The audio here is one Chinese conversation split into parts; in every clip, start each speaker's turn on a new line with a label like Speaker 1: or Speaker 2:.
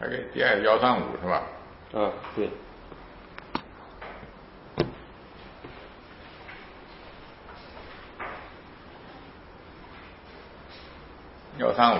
Speaker 1: 还给第二135是吧？
Speaker 2: 啊，对。
Speaker 1: 135。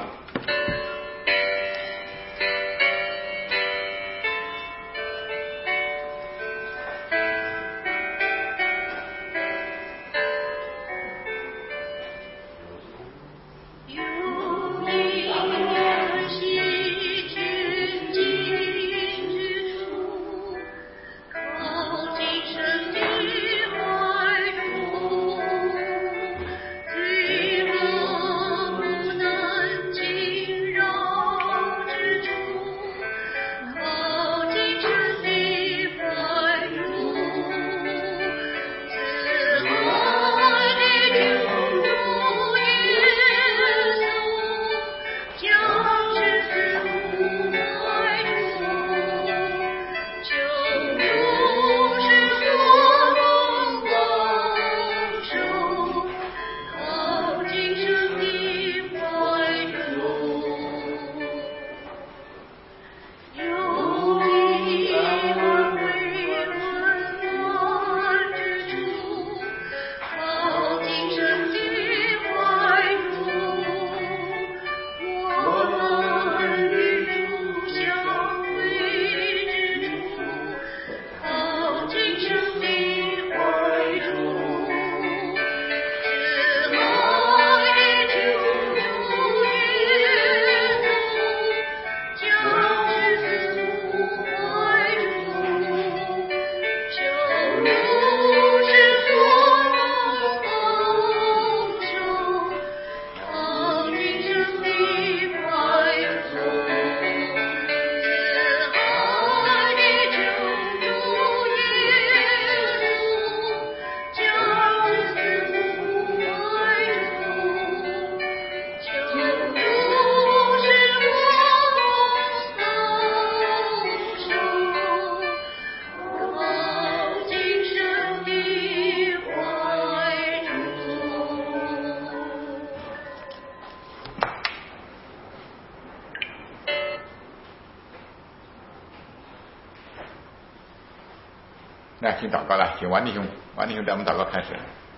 Speaker 1: 来，请祷告了，请王弟兄带我们祷告开始。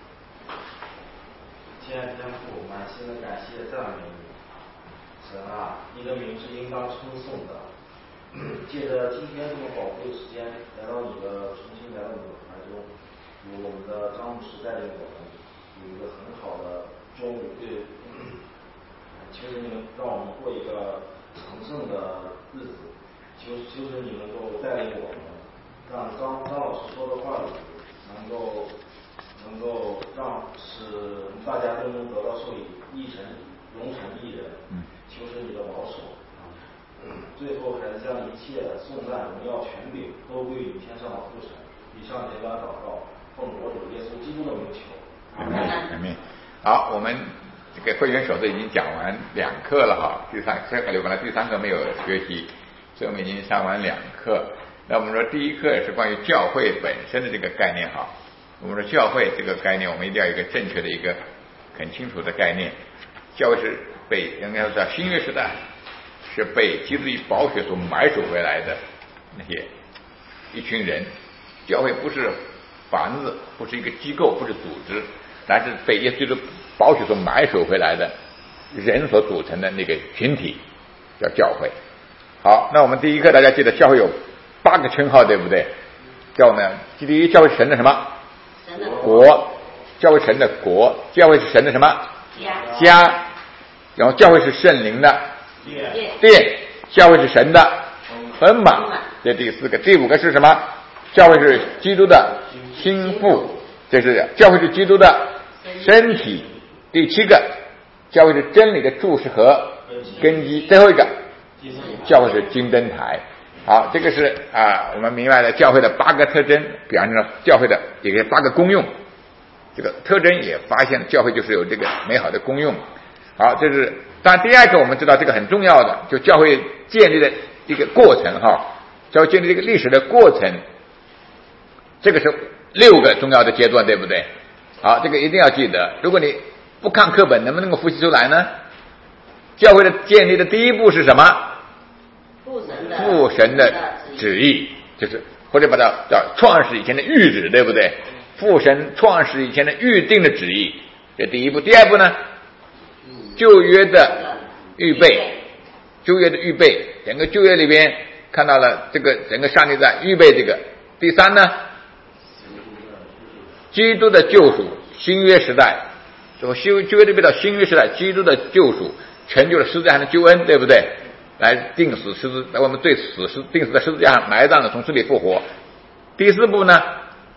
Speaker 3: 亲爱的天父，满心的感谢赞美你，神啊，你的名是应当称颂的。借着今天这么宝贵的时间，重新来到你的怀中，由我们的张牧师带领我们，有一个很好的中午。求神你们让我们过一个成圣的日子，求神你能够带领我们，让张老师说的话语能够使大家都能得到受益，荣成一人。求神你的保守。最后还是将一切颂赞、荣耀、权柄都归于天上的父神。以上简短祷告，奉我主耶稣基督的名求。
Speaker 1: 阿门。好，我们这个会员手册已经讲完2课了哈，本来第3课没有学习，所以我们已经上完2课。那我们说第1课是关于教会本身的这个概念哈。我们说教会这个概念，我们一定要有一个正确的一个很清楚的概念。教会是应该说新约时代是被基督以宝血所买赎回来的那些一群人。教会不是房子，不是一个机构，不是组织，但是被耶稣基督宝血所买赎回来的人所组成的那个群体叫教会。好，那我们第1课大家记得教会有8个称号，对不对？教会呢，第一，教会是神的什么？
Speaker 4: 神的
Speaker 1: 国。教会神的国。教会是神的什么？家。然后教会是圣灵的殿。教会是神的坟场。这第4个。第5个是什么？教会是基督的心腹。这是教会是基督的身体。第7个，教会是真理的柱石和根基。最后一个，教会是金灯台。好，这个是我们明白了教会的8个特征，比方说教会的也有8个功用，这个特征也发现了教会就是有这个美好的功用。好，这是当然第2个我们知道这个很重要的，就教会建立的一个过程哈，教会建立这个历史的过程，这个是6个重要的阶段，对不对？好，这个一定要记得，如果你不看课本，能不能够复习出来呢？教会的建立的第1步是什么？ 父神的旨意，就是或者把它叫创始以前的预旨，对不对？父神创始以前的预定的旨意，这第一步。第二步呢，旧约的预备，旧约的预备，整个旧约里边看到了这个整个上帝在预备这个。第三呢，基督的救赎，新约时代，从旧约里边到新约时代，基督的救赎成就了十字架上的救恩，对不对？来定死十字，我们对死定死在十字架上埋葬了，从死里复活。第四步呢，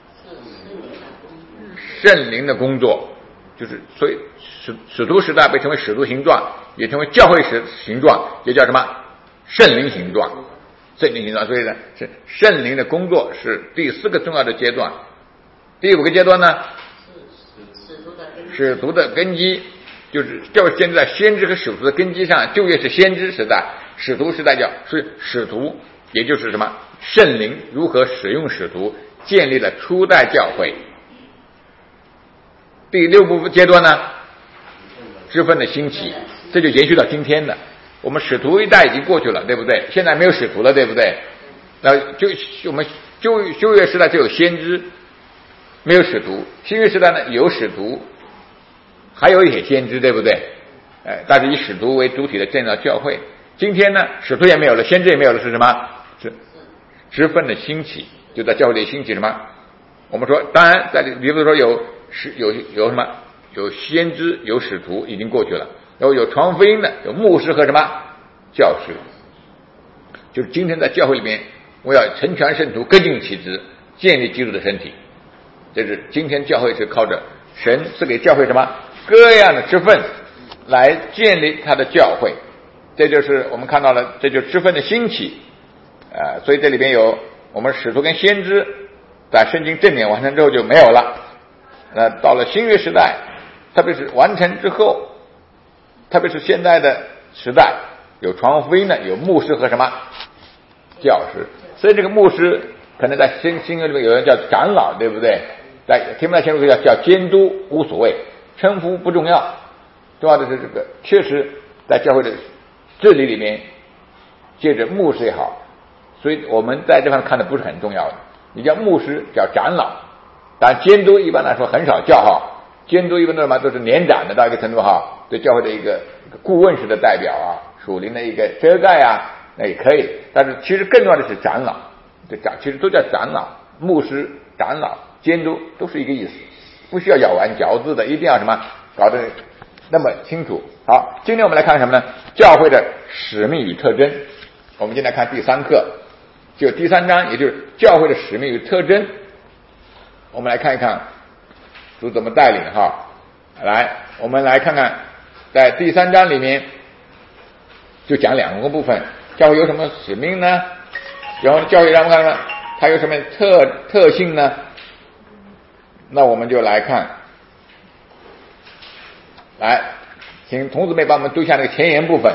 Speaker 1: 圣灵的工作，就是所以使徒时代被称为使徒形状，也称为教会形状，也叫什么圣灵形状。圣灵形状，所以呢，是圣灵的工作是第四个重要的阶段。第五个阶段呢，使徒的根基，就是教会建立在先知和使徒的根基上。旧约是先知时代，使徒时代是使徒，也就是什么圣灵如何使用使徒，建立了初代教会。第六步阶段呢，支分的兴起，这就延续到今天的。我们使徒一代已经过去了，对不对？现在没有使徒了，对不对？那就我们旧约时代就有先知，没有使徒。新约时代呢，有使徒，还有一些先知，对不对？但是以使徒为主体的建造教会。今天呢，使徒也没有了，先知也没有了，是什么？是支分的兴起，就在教会里兴起什么？我们说，当然在比如说有什么？有先知，有使徒，已经过去了。然后有传福音的，有牧师和什么教师，就是今天在教会里面，我要成全圣徒，各尽其职，建立基督的身体。这是今天教会是靠着神赐给教会什么各样的职分来建立他的教会。这就是我们看到了，这就是职分的兴起。所以这里边有我们使徒跟先知在圣经正典完成之后就没有了。到了新约时代，特别是完成之后，特别是现在的时代，有传福音的，有牧师和什么教师。所以这个牧师可能在新约里面有人叫长老，对不对？在天父前面叫监督，无所谓，称呼不重要，重要的是这个确实在教会的治理里面，借着牧师也好，所以我们在这方面看的不是很重要的。你叫牧师，叫长老，但监督一般来说很少叫哈。监督一般都是年长的到一个程度哈，对教会的一个顾问式的代表啊，属灵的一个遮盖啊，那也可以。但是其实更重要的是长老，其实都叫长老、牧师、长老、监督都是一个意思，不需要咬文嚼字的，一定要什么搞得那么清楚。好，今天我们来看什么呢？教会的使命与特征。我们今天来看第三课，就第三章，也就是教会的使命与特征。我们来看一看主怎么带领哈。来，我们来看看在第三章里面就讲两个部分，教会有什么使命呢？然后教会让我们看看它有什么特性呢？那我们就来看，来，请童子妹帮我们读一下那个前言部分。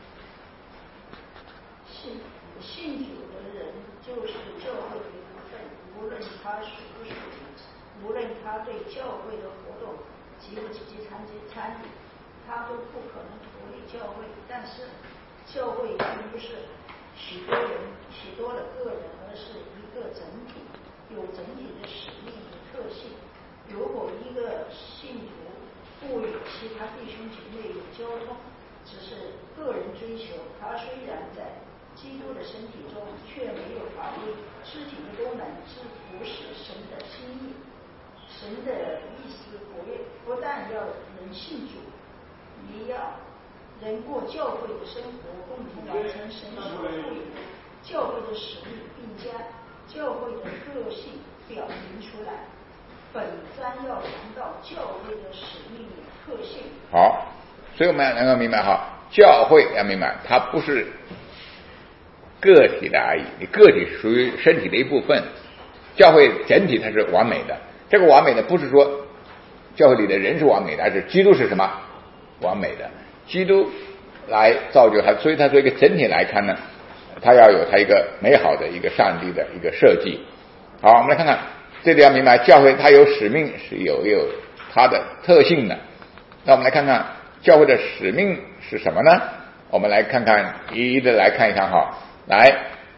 Speaker 2: 信主的人就是教会的一部分，无论他属不属灵，无论他对教会的活动积不积极参与，他都不可能脱离教会。但是教会并不是许多的个人，而是一个整体，有整体的使命和特性。如果一个信徒不与其他弟兄姐妹有交通，只是个人追求，他虽然在基督的身体中，却没有发挥肢体的功能，之不是神的心意。神的意思不但要人信主，也要人过教会的生活，共同完成神所赋予的教会的使命，并将教会的个性表明出来。本章要谈到教会的使命与特性。
Speaker 1: 好，所以我们能够明白哈，教会要明白，它不是个体的而已，你个体属于身体的一部分，教会整体它是完美的。这个完美的不是说教会里的人是完美的，而是基督是什么完美的，基督来造就它，所以它作为一个整体来看呢，它要有它一个美好的一个上帝的一个设计。好，我们来看看，这里要明白教会它有使命，是有它的特性的。那我们来看看教会的使命是什么呢？我们来看看一一的来看一看哈。来，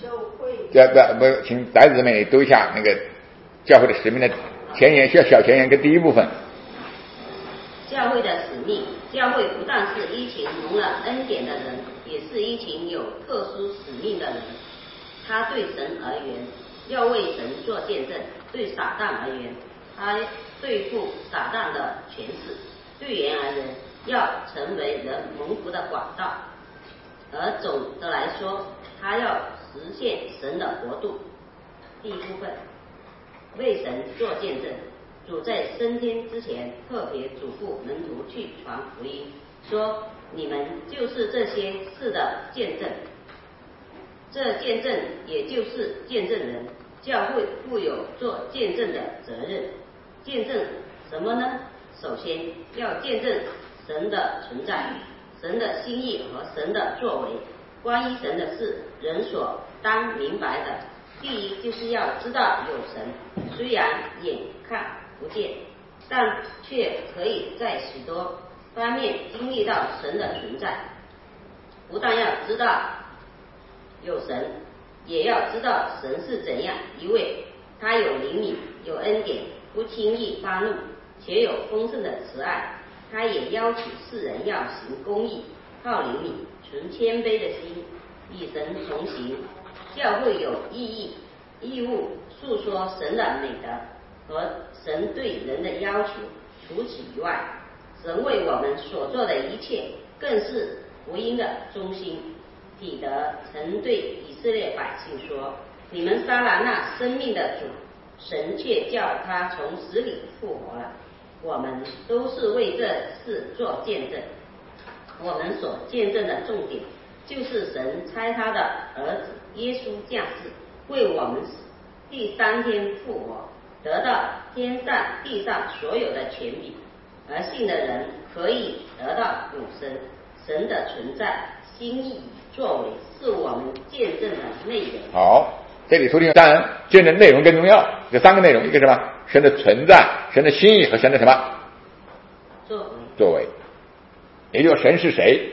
Speaker 1: 请孩子们读一下那个教会的使命的前言，小前言跟第一部分。
Speaker 4: 教会的使命，教会不但是一群蒙了恩典的人，也是一群有特殊使命的人。他对神而言，要为神做见证；对撒旦而言，他对付撒旦的权势；对人而言，要成为人蒙福的管道。而总的来说，他要实现神的国度。第一部分，为神做见证。主在升天之前特别嘱咐门徒去传福音，说你们就是这些事的见证。这见证也就是见证人，教会负有做见证的责任。见证什么呢？首先要见证神的存在，神的心意和神的作为。关于神的事，人所当明白的，第一就是要知道有神，虽然眼看不见，但却可以在许多方面经历到神的存在。不但要知道有神，也要知道神是怎样一位，他有灵敏，有恩典，不轻易发怒，且有丰盛的慈爱。他也要求世人要行公义，好灵敏，存谦卑的心，与神同行。教会有义务述说神的美德和神对人的要求。除此以外，神为我们所做的一切更是福音的中心。彼得曾对以色列百姓说，你们杀了那生命的主，神却叫他从死里复活了。我们都是为这事做见证。我们所见证的重点就是神差他的儿子耶稣降世，为我们死，第3天复活，得到天上地上所有的权柄，而信的人可以得到永生。神的存在、心意、作为是我们见证的内容。
Speaker 1: 好，这里头的当然见证内容更重要，这3个内容，一个什么？神的存在、神的心意和神的什么？作为。也就是神是谁，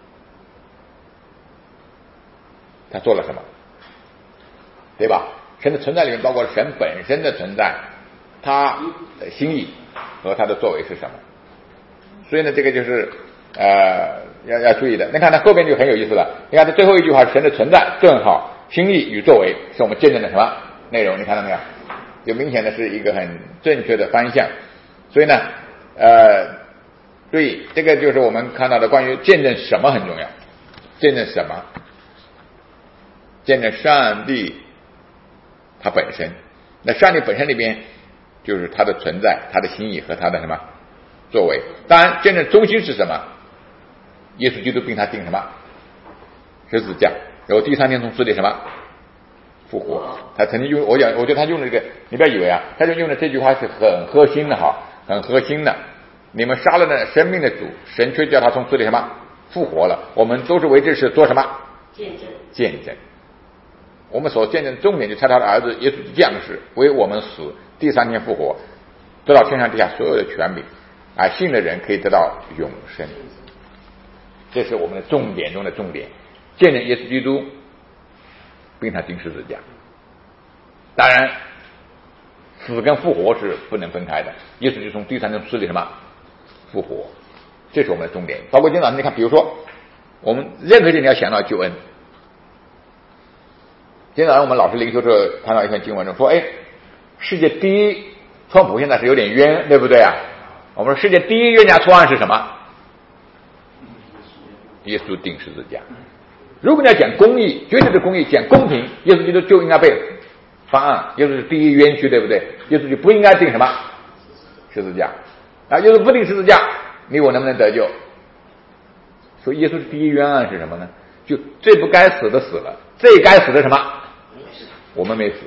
Speaker 1: 他做了什么，对吧？神的存在里面包括神本身的存在，他的心意和他的作为是什么。所以呢，这个就是要注意的。你看他后边就很有意思了，你看他最后一句话，神的存在正好心意与作为是我们见证的什么内容，你看到没有？有明显的是一个很正确的方向。所以呢注意，这个就是我们看到的关于见证什么很重要。见证什么？见证上帝他本身。那上帝本身里边就是他的存在、他的心意和他的什么作为。当然见证中心是什么？耶稣基督并他定什么十字架，然后第3天从死里什么复活。他曾经用我觉得他用的这个，你不要以为他就用的这句话是很核心的很核心的。你们杀了那生命的主，神却叫他从死里什么复活了。我们都是为这事做什么见证。我们所见证重点就差他的儿子耶稣降世，为我们死，第3天复活，得到天上地下所有的权柄，信的人可以得到永生。这是我们的重点中的重点，见证耶稣基督并他钉十字架。当然死跟复活是不能分开的，耶稣就从第3天死里什么复活，这是我们的重点。包括今天早上你看，比如说我们任何人你要想到救恩。今天早上我们老师灵修时候谈到一篇经文中说，世界第一川普现在是有点冤，对不对啊？我们说世界第一冤假错案是什么？耶稣钉十字架。如果你要讲公义，绝对的公义，讲公平，耶稣基督就应该被翻案，耶稣是第一冤屈，对不对？耶稣就不应该钉什么十字架。耶稣不钉十字架，你我能不能得救？所以耶稣是第一冤案是什么呢？就最不该死的死了，最该死的什么？我们没死，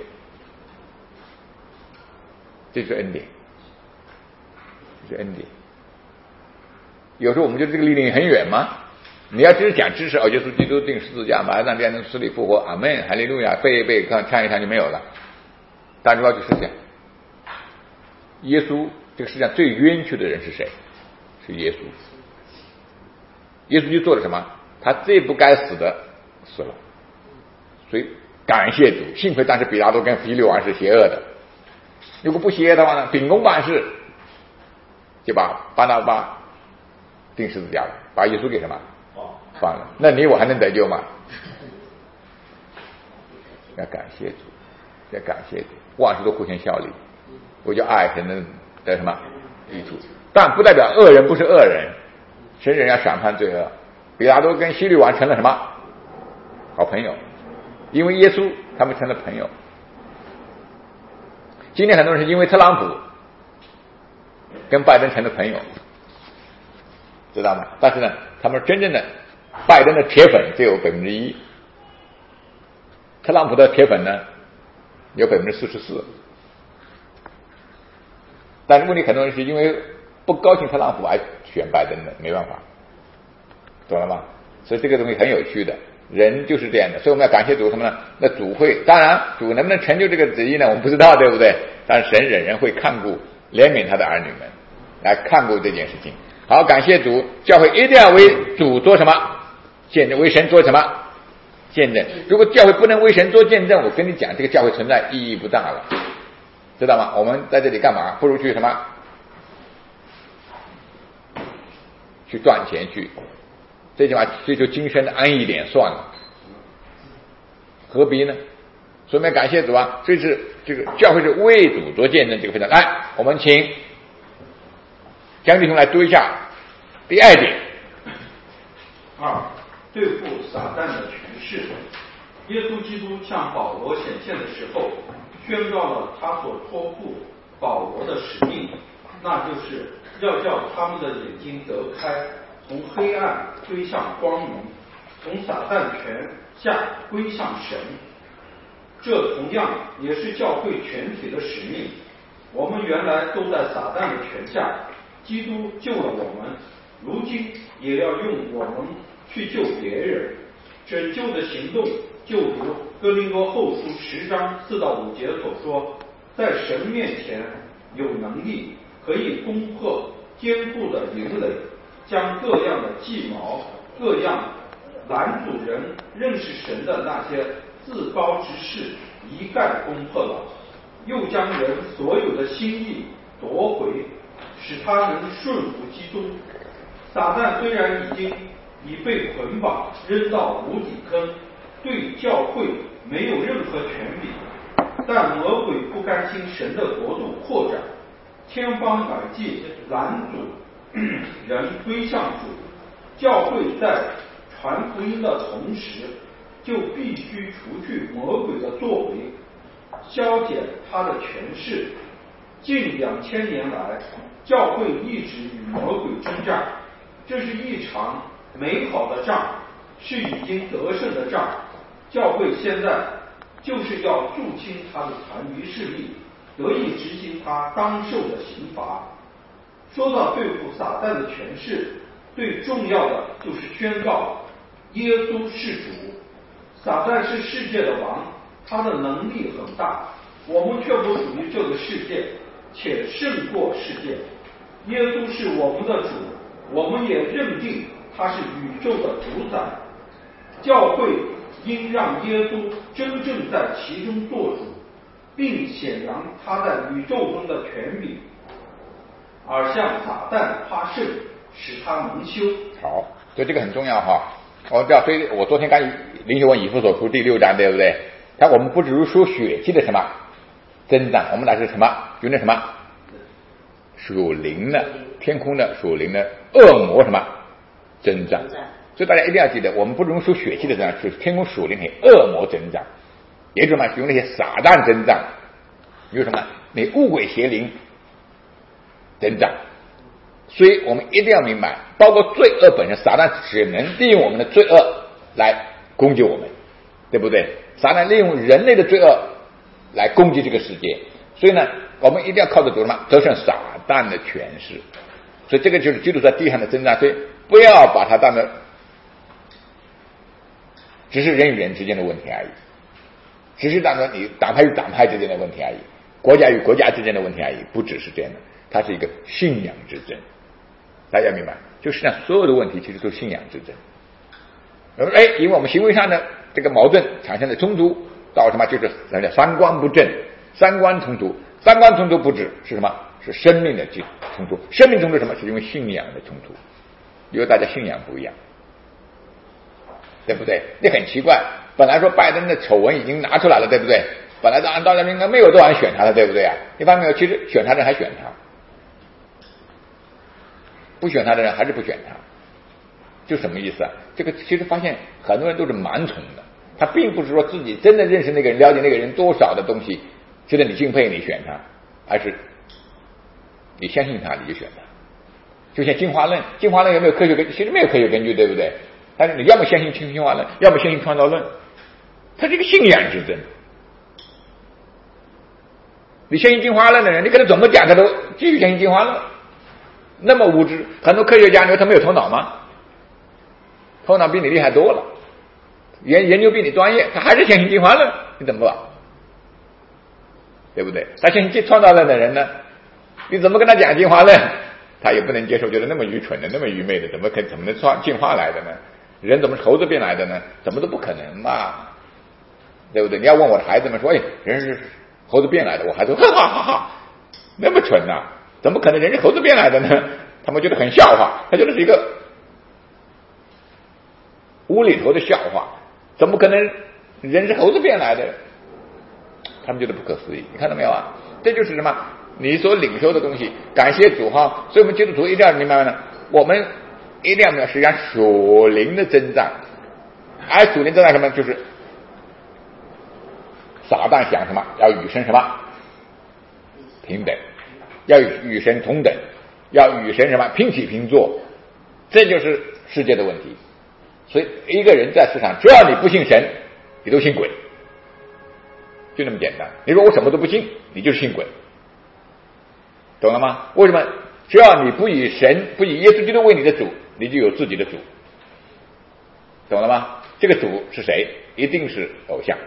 Speaker 1: 这是恩典，这是恩典。有时候我们觉得这个离你很远吗？你要只是讲知识，耶稣基督钉十字架，马上变成死里复活，阿门，哈利路亚，背一背，看一看就没有了。但主要就是讲，耶稣这个世界上最冤屈的人是谁？是耶稣。耶稣就做了什么？他最不该死的死了。所以感谢主，幸亏当时比拉多跟腓力王是邪恶的，如果不邪恶的话呢，秉公办事，就把巴拿巴钉十字架了，把耶稣给什么放了，那你我还能得救吗？要感谢主，要感谢主，万事都互相效力，我就爱神的什么益处，但不代表恶人不是恶人，神人要审判罪恶。比拉多跟希律王成了什么好朋友，因为耶稣他们成了朋友。今天很多人是因为特朗普跟拜登成了朋友，知道吗？但是呢，他们真正的拜登的铁粉只有1%，特朗普的铁粉呢有44%。但是问题很多人是因为不高兴特朗普而选拜登的，没办法，懂了吗？所以这个东西很有趣的，人就是这样的。所以我们要感谢主什么呢？那主会，当然主能不能成就这个旨意呢，我们不知道，对不对？但是神仍然会看顾怜悯他的儿女们，来看顾这件事情。好，感谢主，教会一定要为主做什么见证，为神做什么见证。如果教会不能为神做见证，我跟你讲，这个教会存在意义不大了，知道吗？我们在这里干嘛？不如去什么？去赚钱去，这句话追求今生的安逸点算了，何必呢？所以我们要感谢主啊！所以是这个教会是为主做见证，这个非常来，我们请江弟兄来读一下第2点。
Speaker 5: 2. 对付撒旦的权势。耶稣基督向保罗显现的时候，宣告了他所托付保罗的使命，那就是要叫他们的眼睛得开，从黑暗归向光明，从撒旦权下归向神。这同样也是教会全体的使命。我们原来都在撒旦的权下，基督救了我们，如今也要用我们去救别人。拯救的行动就如哥林多后书10章4到5节所说，在神面前有能力可以攻破坚固的营垒，将各样的计谋、各样拦阻人认识神的那些自高之事一概攻破了，又将人所有的心意夺回，使他能顺服基督。撒旦虽然已被捆绑扔到无底坑，对教会没有任何权柄，但魔鬼不甘心神的国度扩展，千方百计拦阻人归向主。教会在传福音的同时，就必须除去魔鬼的作为，消减他的权势。近2000年来，教会一直与魔鬼征战，这是一场美好的仗，是已经得胜的仗。教会现在就是要肃清他的残余势力，得以执行他当受的刑罚。说到对付撒旦的权势，最重要的就是宣告耶稣是主。撒旦是世界的王，他的能力很大，我们却不属于这个世界，且胜过世界。耶稣是我们的主，我们也认定他是宇宙的主宰。教会应让耶稣真正在其中做主，并显扬他在宇宙中的权柄，而向撒旦发誓，使他蒙羞。
Speaker 1: 好，所以这个很重要哈。我知道，所以我昨天刚灵修完以弗所书第6章，对不对？但我们不只是说血气的什么征战，我们乃是什么？有那什么属灵的天空的属灵的恶魔什么征战。所以大家一定要记得，我们不是用说血气的征战，是天空属灵和恶魔征战，也就是什么？用那些撒旦征战，有什么？那污鬼邪灵征战。所以我们一定要明白，包括罪恶本身，撒旦只能利用我们的罪恶来攻击我们，对不对？撒旦利用人类的罪恶来攻击这个世界，所以呢，我们一定要靠着主什么得胜撒旦的权势。所以这个就是基督在地上的征战，所以不要把它当成只是人与人之间的问题而已，只是当成你党派与党派之间的问题而已，国家与国家之间的问题而已，不只是这样的，它是一个信仰之争。大家明白，就实际上所有的问题其实都是信仰之争。因为我们行为上的这个矛盾产生的冲突， 到什么就是三观不正，三观冲突，三观冲突不止是什么？是生命的冲突，生命冲突什么？是因为信仰的冲突，因为大家信仰不一样，对不对？你很奇怪，本来说拜登的丑闻已经拿出来了，对不对？本来大家应该没有多少人选他的，对不对啊？你发现没有？其实选他的人还选他，不选他的人还是不选他，就什么意思啊？这个其实发现很多人都是盲从的，他并不是说自己真的认识那个人，了解那个人多少的东西，觉得你敬佩你选他，而是你相信他你就选他。就像进化论有没有科学根据？其实没有科学根据，对不对？但是你要么相信进化论，要么相信创造论，它是一个信仰之争。你相信进化论的人，你跟他怎么讲他都继续相信进化论，那么无知。很多科学家你说他没有头脑吗？头脑比你厉害多了，研究比你专业，他还是相信进化论，你怎么办？对不对？他相信创造论的人呢，你怎么跟他讲进化论，他也不能接受，觉得那么愚蠢的，那么愚昧的，怎么能进化来的呢？人怎么是猴子变来的呢？怎么都不可能嘛，对不对？你要问我的孩子们说，人是猴子变来的，我孩子说哈哈哈哈，那么蠢啊，怎么可能人是猴子变来的呢？他们觉得很笑话，他觉得是一个无厘头的笑话，怎么可能人是猴子变来的？他们觉得不可思议，你看到没有啊？这就是什么？你所领受的东西，感谢主哈！所以我们基督徒一定要明白呢，我们一定要明白，实际上属灵的征战，而属灵征战什么？就是撒旦想什么？要与神什么平等，要与神同等，要与神什么平起平坐，这就是世界的问题。所以一个人在世上，只要你不信神，你都信鬼，就那么简单。你说我什么都不信，你就是信鬼，懂了吗？为什么？只要你不以神，不以耶稣基督为你的主，你就有自己的主，懂了吗？这个主是谁？一定是偶像。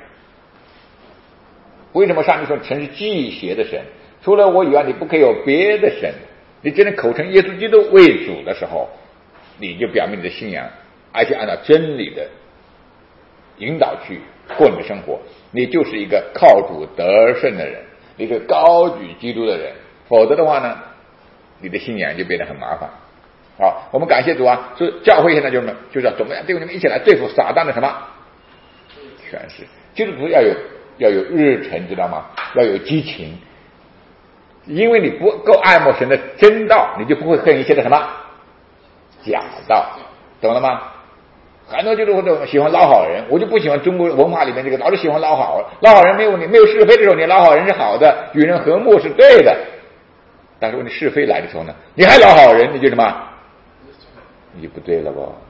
Speaker 1: 为什么上帝说神是忌邪的神？除了我以外，你不可以有别的神。你只能口称耶稣基督为主的时候，你就表明你的信仰，而且按照真理的引导去过你的生活，你就是一个靠主得胜的人，一个高举基督的人。否则的话呢，你的信仰就变得很麻烦。好，我们感谢主啊！所以教会现在就是要怎么样？对，你们一起来对付撒旦的什么权势？基督徒要有日程，知道吗？要有激情，因为你不够爱慕神的真道，你就不会恨一切的什么假道，懂了吗？很多就是喜欢老好人，我就不喜欢中国文化里面这个老是喜欢老好人，没有是非的时候，你老好人是好的，与人和睦是对的。但是问题是非来的时候呢，你还老好人，你就什么？你就不对了吧？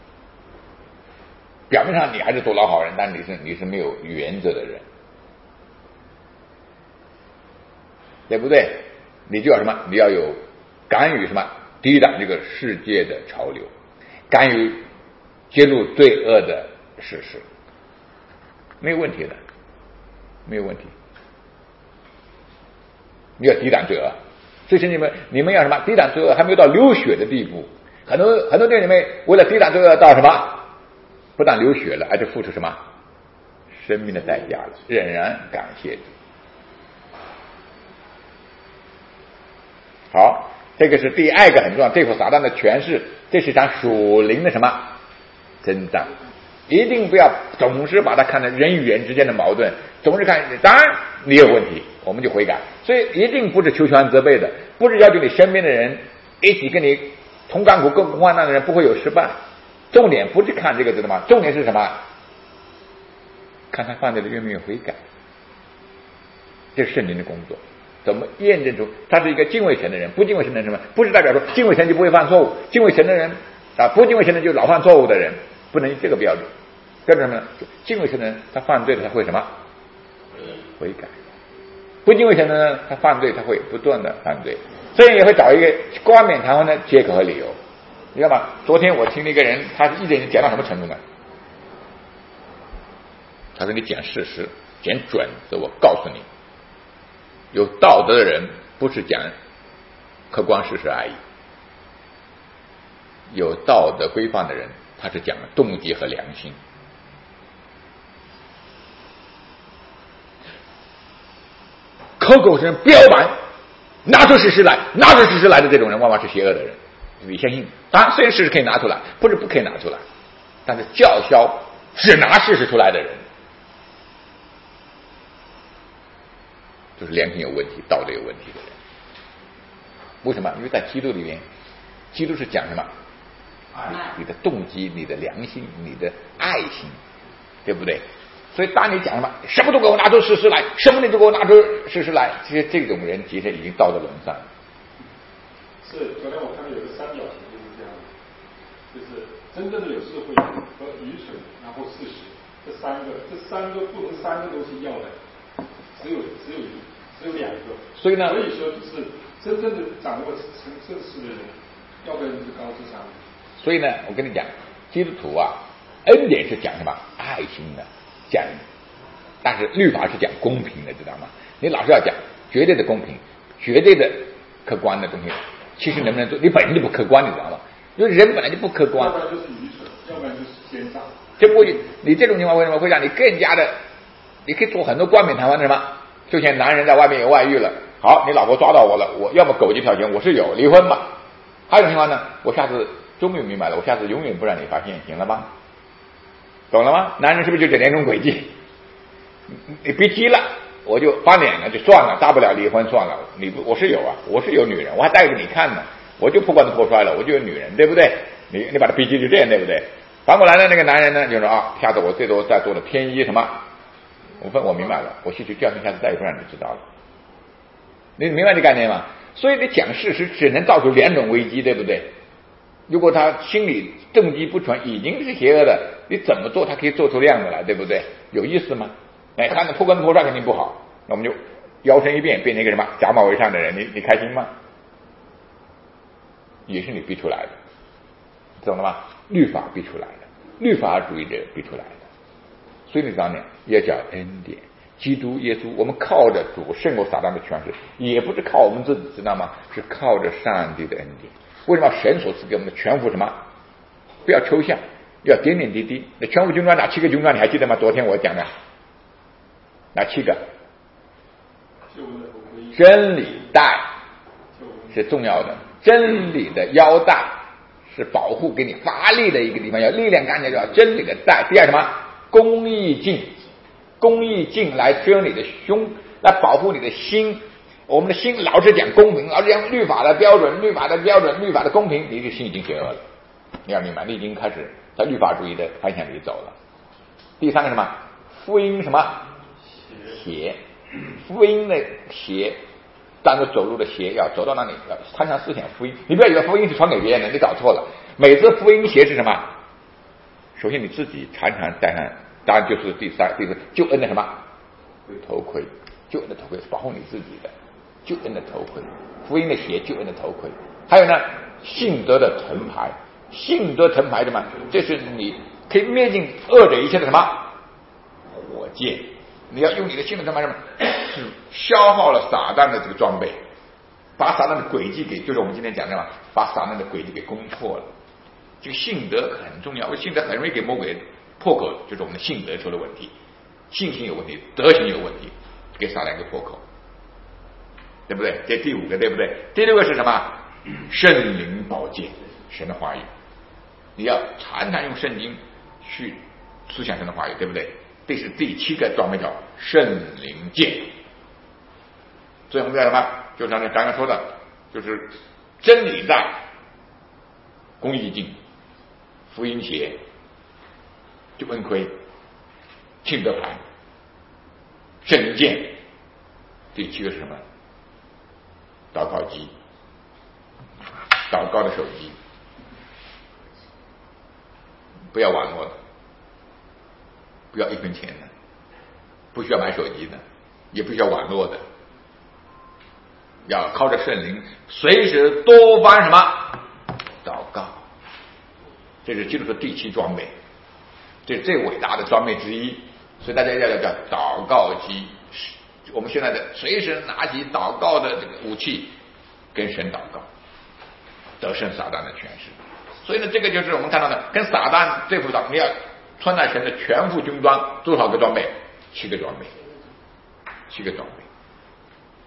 Speaker 1: 表面上你还是做老好人，但你是没有原则的人，对不对？你就要什么？你要有敢于什么抵挡这个世界的潮流，敢于揭露罪恶的事实，没有问题的，没有问题。你要抵挡罪恶，所以你们要什么？抵挡罪恶还没有到流血的地步。很多弟兄们为了抵挡罪恶到什么？不但流血了，而且付出什么生命的代价了，仍然感谢主。好，这个是第二个很重要，对付撒旦的权势，这是一场属灵的什么征战？一定不要总是把它看成人与人之间的矛盾，总是看，当然你有问题，我们就悔改。所以一定不是求全责备的，不是要求你身边的人一起跟你同甘苦共患难的人不会有失败。重点不是看这个知道吗？重点是什么？看他犯罪的愿不愿意悔改，这是圣灵的工作。怎么验证出他是一个敬畏神的人？不敬畏神的人什么？不是代表说敬畏神就不会犯错误，敬畏神的人啊，不敬畏神的就老犯错误的人，不能这个标准。标准什么呢？敬畏神的人他犯罪了，他会什么？悔改。不敬畏神的人他犯罪，他会不断的犯罪，所以也会找一个冠冕堂皇的借口和理由。你知道吗？昨天我听了一个人，他一点讲到什么程度呢？他说你讲事实，讲准则，我告诉你，有道德的人不是讲客观事实而已，有道德规范的人他是讲动机和良心。 口口声声标榜拿出事实来的这种人，往往是邪恶的人。你相信？当然，虽然事实可以拿出来，不是不可以拿出来，但是叫嚣只拿事实出来的人，就是良心有问题、道德有问题的人。为什么？因为在基督里面，基督是讲什么？你的动机、你的良心、你的爱心，对不对？所以当你讲什么都给我拿出事实来，什么你都给我拿出事实来，其实这种人其实已经道德沦丧。
Speaker 6: 是，昨天我看到有个三角形就是这样的，就是真正的有智慧和愚蠢，然后事实，这三个不能三个都是要的，只有两个。
Speaker 1: 所以呢，
Speaker 6: 所以说就是真正的掌握这事的人，要不然就是高智商。
Speaker 1: 所以呢，我跟你讲，基督徒啊，恩典是讲什么？爱心的，讲，但是律法是讲公平的，知道吗？你老是要讲绝对的公平，绝对的客观的东西，其实能不能做？你本身就不客观，你知道吗？因为人本来就不客观，
Speaker 6: 要不然就是愚蠢，要不然就是奸诈。
Speaker 1: 这不，你这种情况为什么会让你更加的？你可以做很多冠冕堂皇的什么？就像男人在外面有外遇了，好，你老婆抓到我了，我要么狗急跳墙，我是有离婚吧。还有一种情况呢，我下次终于明白了，我下次永远不让你发现，行了吧？懂了吗？男人是不是就这两种轨迹？你别急了，我就翻脸了，就算了，大不了离婚算了。我是有啊，我是有女人，我还带给你看呢，我就破罐子破摔了，我就有女人，对不对？你把他逼急就这样，对不对？反过来呢，那个男人呢，就说啊，下次我最多再做的偏一什么，我明白了，我吸取教训，下次再也不让你知道了。你明白这概念吗？所以你讲事实只能造出两种危机，对不对？如果他心里动机不纯，已经是邪恶的，你怎么做他可以做出这样的来，对不对？有意思吗？哎，看着破罐子破摔肯定不好，那我们就摇身一变成一个什么假冒伪善的人，你开心吗？也是你逼出来的，懂了吗？律法逼出来的，律法主义者逼出来的。所以你当年也叫恩典，基督耶稣，我们靠着主胜过撒旦的权势，也不是靠我们自己，知道吗？是靠着上帝的恩典。为什么神所赐给我们的全副什么？不要抽象，要点点滴滴。那全副军装哪7个军装你还记得吗？昨天我讲的哪7个？真理带是重要的，真理的腰带是保护给你发力的一个地方，要力量感觉叫真理的带。第二什么？公义镜，公义镜来遮你的胸，来保护你的心。我们的心老是讲公平，老是讲律法的标准，律法的公平，你的心已经邪恶了。你要明白，你已经开始在律法主义的方向里走了。第三个什么？福音什么？邪，福音的邪，当着走路的邪，要走到哪里？要常常思想福音。你不要以为福音是传给别人的，你搞错了。每次福音邪是什么？首先你自己常常戴上，当然就是第四救恩的什么头盔，救恩的头盔是保护你自己的。救恩的头盔，福音的鞋，救恩的头盔。还有呢，信德的藤牌，信德藤牌什么？这是你可以灭尽恶者一切的什么火箭。你要用你的信德藤牌什么？是消耗了撒旦的这个装备，把撒旦的诡计给，就是我们今天讲的嘛，把撒旦的诡计给攻破了。这个信德很重要，因为信德很容易给魔鬼破口，就是我们的信德出了问题，信心有问题，德行有问题，给撒旦一个破口。对不对？这第5个，对不对？第6个是什么？圣灵宝剑，神的话语。你要常常用圣经去思想神的话语，对不对？这是第7个装备叫圣灵剑。所以我们叫什么？就像刚刚说的，就是真理带、公义镜、福音鞋、救恩盔、信德牌、圣灵剑。第7个是什么？祷告机，祷告的手机，不要网络的，不要1分钱的，不需要买手机的，也不需要网络的，要靠着圣灵，随时多番什么祷告。这是基督的第7装备，这是最伟大的装备之一。所以大家要叫祷告机。我们现在的随时拿起祷告的这个武器，跟神祷告，得胜撒旦的权势。所以呢，这个就是我们看到的，跟撒旦对付到，你要穿戴神的全副军装，多少个装备？7个装备，7个装备。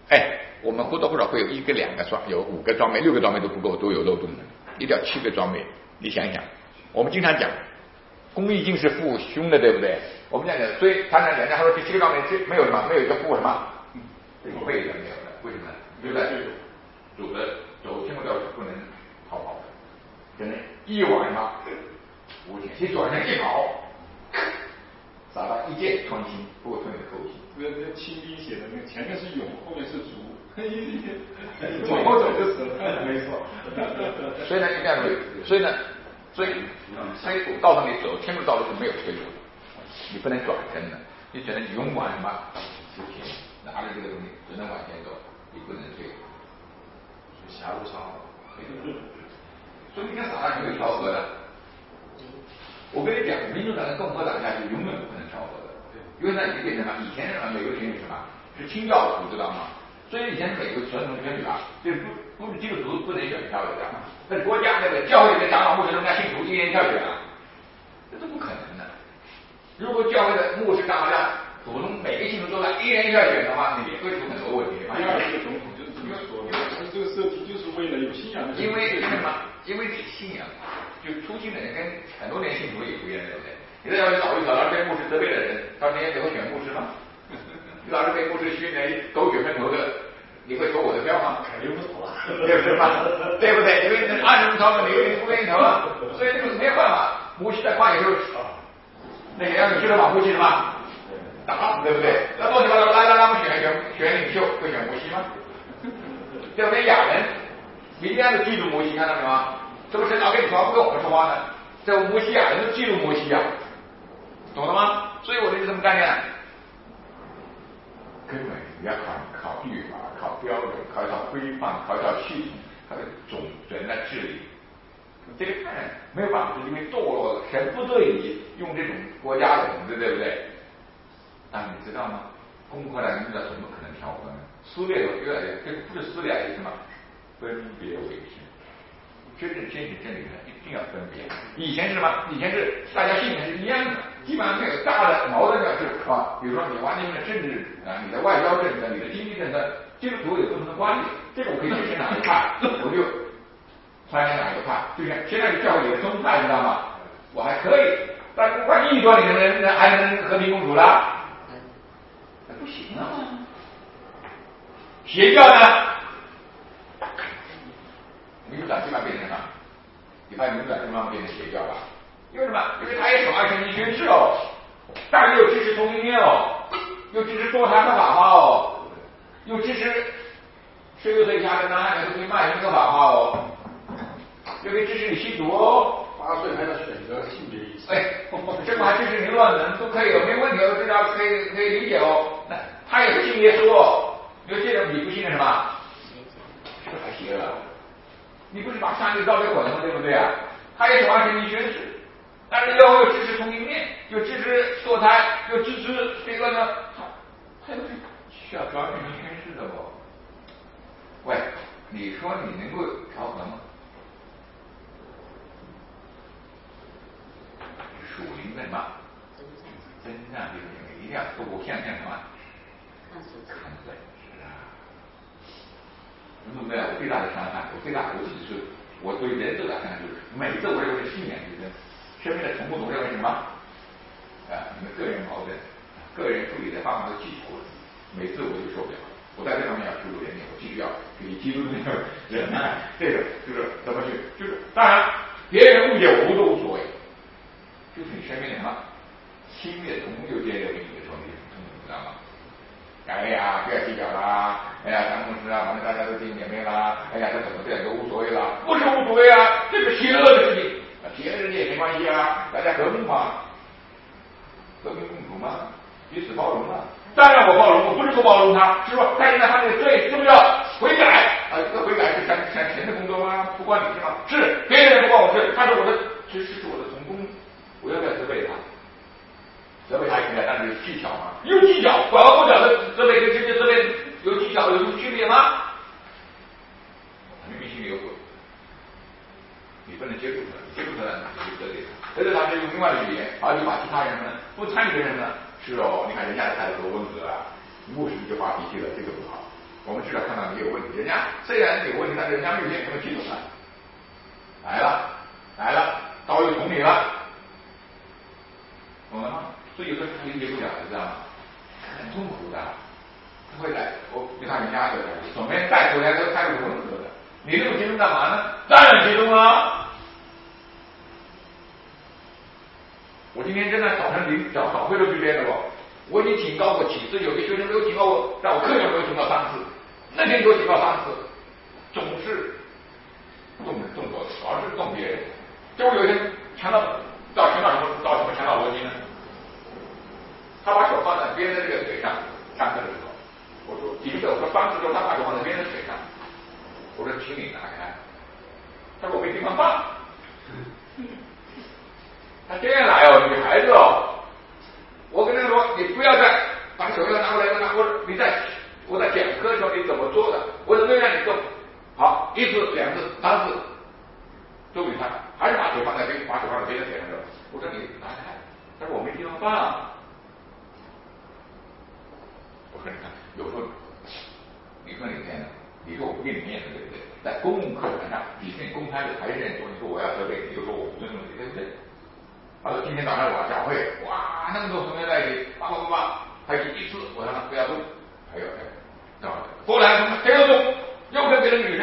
Speaker 1: 哎，我们或多或少会有1个、2个有5个装备、6个装备都不够，都有漏洞的，一定要7个装备。你想一想，我们经常讲公益尽是父兄的，对不对？我们讲，所以他呢，人家说这7个装备没有什么，没有一个父什么，这个背的没有的，为什么呢？就在主的走天国道是不能逃跑的，真的，一往什么无前，其转身一跑，撒到一箭穿心，不过穿你的口心。
Speaker 6: 那亲笔写的那前面是勇，后面是足，往后走就死了，没错。
Speaker 1: 所以呢，一定要所以道上你走天国道路是没有退路的，你不能转身的，你只能勇往什么直前，拿着这个东西只能往前走，你不能退。
Speaker 3: 狭路相逢。
Speaker 1: 所以你看打仗没有调和的。我跟你讲，民主党跟共和党下去永远不可能调和的，因为那已经变成什么？以前美国选举什么是清教徒，知道吗？所以以前美国传统选举啊，就是不是基督徒不能选票的，那国家那个教会里面长老牧师中间信徒一人一票选啊，这都不可能的。如果教会的牧师长老让普通每个信徒都在一人一票选的话，那也会出很多问题。
Speaker 6: 第二个总统就是这么说的，这个设计就是为了有信仰的人。
Speaker 1: 因为什么？因为你信仰，就初心的人跟很多年信徒也不一样，对不对？你在要去找一找老是被牧师责备的人，到那天你会选牧师吗？你老是被牧师训练狗血喷头的，你会投我的票吗？
Speaker 3: 肯定不投了，
Speaker 1: 对不对嘛？对不对？因为按人投了，你不愿意投了，所以这个没办法。摩西在旷野时候，那个让你知道吗？摩西什么？打，对不对？那莫西把他来，我们选领袖，会选摩西吗？对不对？亚人，明天都嫉妒摩西，看到没有吗？这不是老跟你说话不跟我们说话呢？这摩西亚人都嫉妒摩西呀，懂了吗？所以我就是这么概念。根本你要考律法，考标准，考一套规范，考一套系统，它的总人来治理。这个没有办法，是因为堕落了，神不对你用这种国家的统治，对不对？但是你知道吗？攻克了，你知道怎么可能调和呢？撕裂的越来越，这个不是撕裂，是什么？分别为圣。真正坚持真理的一定要分别。以前是什么？以前是大家信仰是一样的，基本上没有大的矛盾的是啊，比如说你完全的政治啊，你的外交政策，你的经济政策，基督徒有不同的观点，这个我可以支持哪一派，我就参加哪一派。就像现在教会里的宗派，知道吗？我还可以，但是快1亿多年的人还能和平共处了？那不行啊！邪教呢？民主党基本上变成什么？你发现民主党基本上变成邪教了，因为什么？因为他也手爱神经宣誓哦，但是又支持同性恋哦，又支持堕胎的法化哦，又支持16岁以下的男孩子都可以卖淫的法化哦，又可以支持你吸毒哦
Speaker 6: ，8岁还要选择性别意识。
Speaker 1: 哎，这个还支持你乱伦都可以哦，没问题哦，这条可以理解哦。那他也是信耶稣哦，因为这种你不信的什么？这太邪了。你不是把上帝照给混了吗？对不对啊？他也是完全你宣誓，但是又支持同性恋，又支持堕胎，又支持这个呢，他又是需要完全宣誓的不？喂，你说你能够调和吗？属灵的什么？真正这个一定要透过向什么？看本质啊！对不对？我最大的伤害，我自己是，我对人最大的伤害就是，每次我认为是信仰之争，身边的同工总认为什么？你们个人矛盾，个人处理的方法都技巧问题，每次我就受不了。我在这方面要注入人命，我必须要给基督的那个忍耐，这个就是怎么去，就是当然别人误解我都无所谓，就是你身边的什么亲密的同工就建立给你的兄弟，知道吗？哎呀，不要计较啦！哎呀，当牧师啊，反正大家都弟兄姐妹啦！哎呀，他怎么这样都无所谓啦，不是无所谓啊，这个邪恶的事情，邪恶的也没关系啊，大家和睦嘛，和平共处嘛，彼此包容嘛。当然我包容，我不是不包容他，是说但是呢，他这个罪是不是要悔改啊？这个悔改是像神的工作吗？不关你事吗？是，别人不关我事，他是我的，这是我的同工，我要不要责备他？责备他应该，但是技巧嘛，有技巧，拐弯抹角的责备跟直接责备有技巧有什么区别吗？明明心里有鬼，你不能接触他，接触他你就得罪他，得罪他是用另外的语言，而你把其他人呢不参与的人呢，是哦，你看人家的态度多温和啊，牧师就发脾气了，这个不好， 我们至少看到你有问题。人家虽然有问题，但是人家没有什么系统啊。来了，刀又捅你了，懂了吗？所以有时候他理解不了，你知道吗？很痛苦的。他会来，我给他们家的怎么样带回来都态度温和的。你这么激动干嘛呢？当然激动啊！我今天真的早晨早会都去练了我已经警告过几次，有的学生没有警告我，在我课上没有警告3次，那天给我警告3次，总是动作，老是动别人。结果有一天强盗到什么强盗逻辑呢？他把手放在别人的这个腿上，上课的时候，我说几个我说3次之后，他把手放在别人的腿上，我说请你拿开，他说我没地方放。他这样来女孩子我跟他说你不要再把手要拿过来，我在讲课的时候你怎么做的，我怎么让你动？好，1次、2次、3次，都给他，还是把手放在别人的腿上的。我说你拿开，他说我没地方放。我说你看，有时候你说你天，你说我不给你面子对不对？在公共课堂上，你是公开的还是认错？你说我要责备你，就说我不尊重你，对不对？好了，今天早上我讲会，哇，那么多同学在一起，叭，还有1次，我让他不要动，还有，后来他又动，又跟别的女生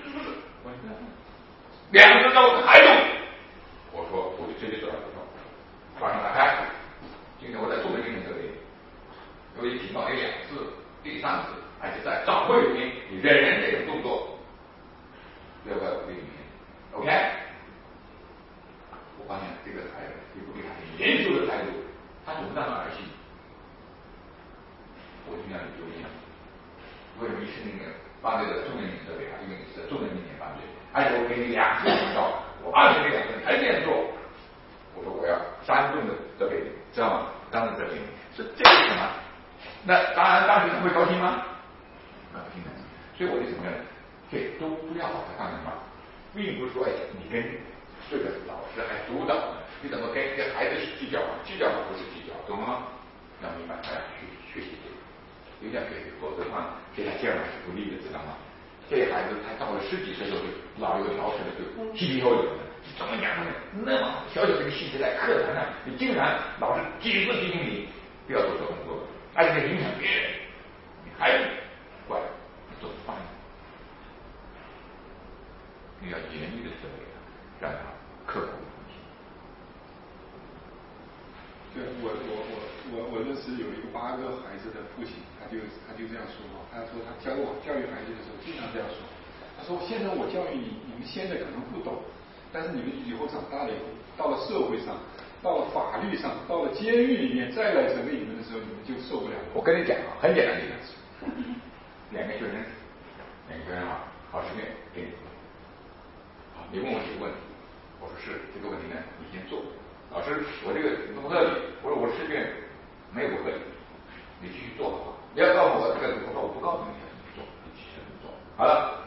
Speaker 1: ，2次之后还动，我说我就直接走了，把手打开。今天我在中文面前责备你，由于警告你2次，第3次，而且在早会里面，你仍然这种动作，不要在我面前 ，OK？ 我发现这个孩子，你不给他很严肃的态度，他总是当儿戏。我就让你注意了，为什么一次那个犯罪的重人民责备他，因为你是在众人面前犯罪，而且我给你2次警告，我20给2次，还这样做，我说我要3重的责备你，知道吗？当然责备你，是这个什么？那当然，当时他会高兴吗？高兴的。所以我就怎么样，这都不要把它当成什么，并不是说你跟这个老师还督导呢，你怎么跟一个孩子计较嘛？计较不是计较，懂了吗？要明白，他要去学习这个，有点学习，否则的话，对他将来是不利的，知道吗？这些孩子他到了10几岁的时候，老有老实的就屁屁后有的，怎么讲呢？那么小小的一个细节在课堂上，你竟然老师几次提醒你不要做这动作，而且影响别人，你还是怪，怎么办？你要严厉的责备他，让他刻苦。
Speaker 6: 对，我认识有一个8个孩子的父亲，他就这样说过，他说他教育孩子的时候经常这样说，他说现在我教育你，你们现在可能不懂，但是你们以后长大了以后，到了社会上，到了法律上，到了监狱里面再来责备你们的时候，你们就受不了了。
Speaker 1: 我跟你讲啊，很简单的一件事，两个学生好10遍给你。你问我几个问题，我说是这个问题呢，你先做。老师，我这个不合理，我说我10遍没有不合理，你继续做好吧。你要告诉我这个，我说我不告诉你怎么做，你继续做。好了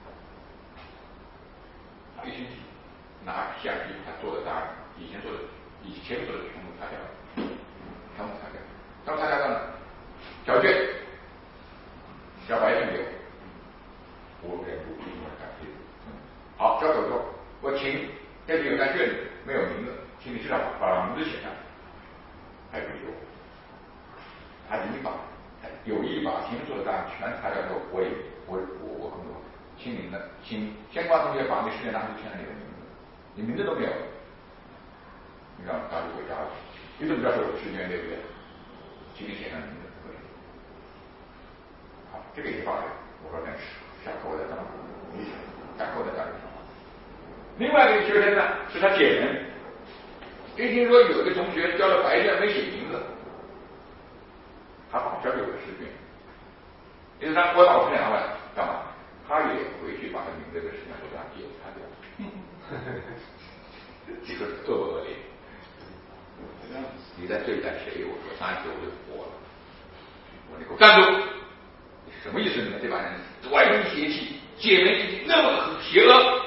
Speaker 1: ，1星期拿下一他做的答案，以前做的全部擦掉了，全部擦掉。当擦掉了，交卷，交白卷给我，我忍不住我感谢。好，交手之后，我请这里有张卷子没有名字，请你知道把名字写上，还不给我，他有意把前面做的答案全擦掉之后，我跟我请你们，请相关同学把那10卷答案签上你的名字，你名字都没有，你让他就回家了，你怎么知道是我的10卷对不对？请你写上名字，可以。好，这个也发了，我说那是下课我再找你，下课我再找你。另外一个学生呢，是他姐们，一听说有个同学交了白卷没写名字，他把交给我的10卷，因为我把我10卷拿过来干嘛？他也回去把他名字这个10卷都给他姐擦掉，这个恶不恶劣？你在对待谁？我说3次我就火了，我说你给我站住！你什么意思？你们这帮人外人邪气，姐们那么邪恶。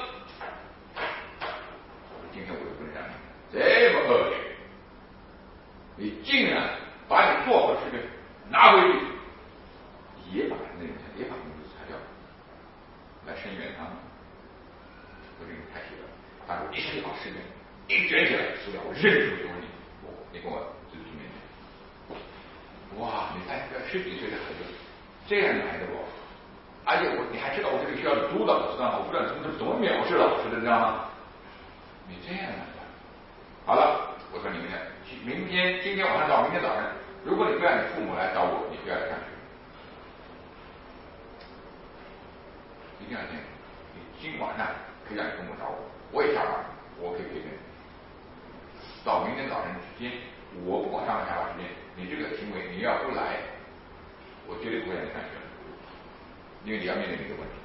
Speaker 1: 今天我就不能让你这么恶劣，你竟然把你做好的事情拿回去，也把名字一卷起来撕掉，我认出有你，你跟我指指面前。哇，你看这10几岁的孩子这样来的不？而且你还知道我这个学校的督导知道吗？我不知道怎么藐视老师的，知道吗？你这样来的。好了，我说你们今天晚上到明天早上，如果你不让你父母来找我，你不要来上学。一定要这样，你今晚上可以让你父母找我，我也下班，我可以陪着你。到明天早上的时间，我不管上班下班时间，你这个行为你要不来，我绝对不会让你上学，因为你要面对这个问题。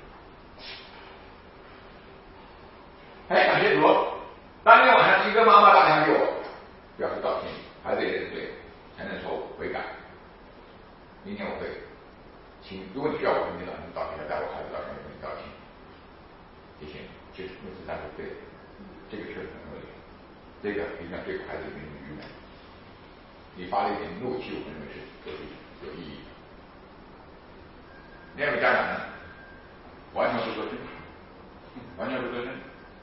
Speaker 1: 哎，感谢主。当天晚上一个妈妈打电话给我，表示道歉，孩子也认罪，承认错误，悔改。明天我会请，如果你需要我明天早上到学校带我孩子到学校跟你道歉，谢谢你，这是公司3是对的，这个确实很合理，这个一定要对孩子没有愚昧。你发了一点怒气，我认为是有意义的。另外一个家长呢，完全不做声，完全不做声。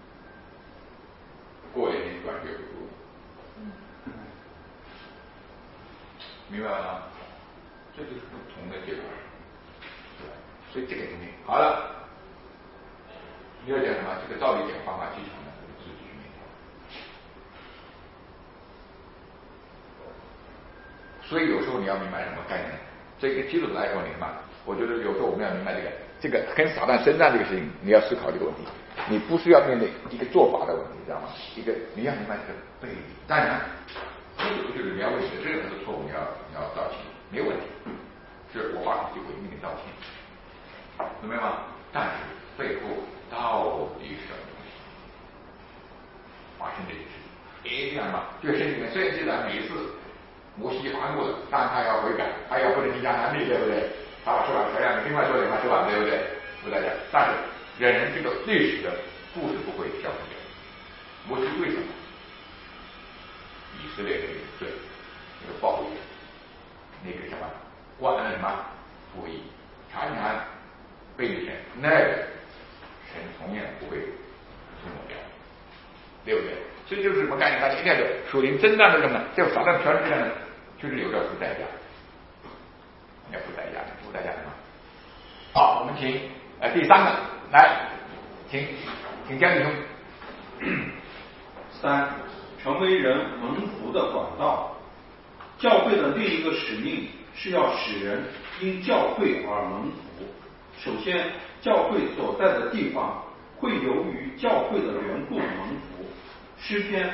Speaker 1: 过2天转学回国，明白吗？这就是不同的结果。所以这个东西好了，你要讲什么？这个道理讲方法技巧呢，我们自己去面对。所以有时候你要明白什么概念？这个基督徒来说，你看嘛，我觉得有时候我们要明白这个跟撒旦征战这个事情，你要思考这个问题。你不是要面对一个做法的问题，知道吗？你要明白这个背离。当然，就是你要为你的任何的错误，你要道歉，没有问题。是我发出去，我一定给道歉，明白吗？但是背后到底是什么东西发生这件事情？一定要嘛，这个圣经里面虽然记载每一次摩西发怒了，但他要悔改，他要不能进迦南地，对不对？他把手掌调亮，另外说点话是吧？对不对？不在这，但是人这个历史的故事不会消失掉。摩西为什么？以色列的罪，那个暴力，那个什么，什么不义，常常被神，那个神同样不会吞没掉，对不对？这就是什么概念？大家一定要有属灵征战的什么呢？这个撒旦全世界呢，就是有着付代价，要付代价的，付代价的嘛。好，我们请第3个来，请江弟兄。
Speaker 5: 3. 成为人蒙福的管道。教会的另一个使命是要使人因教会而蒙福。首先，教会所在的地方会由于教会的缘故蒙福。诗篇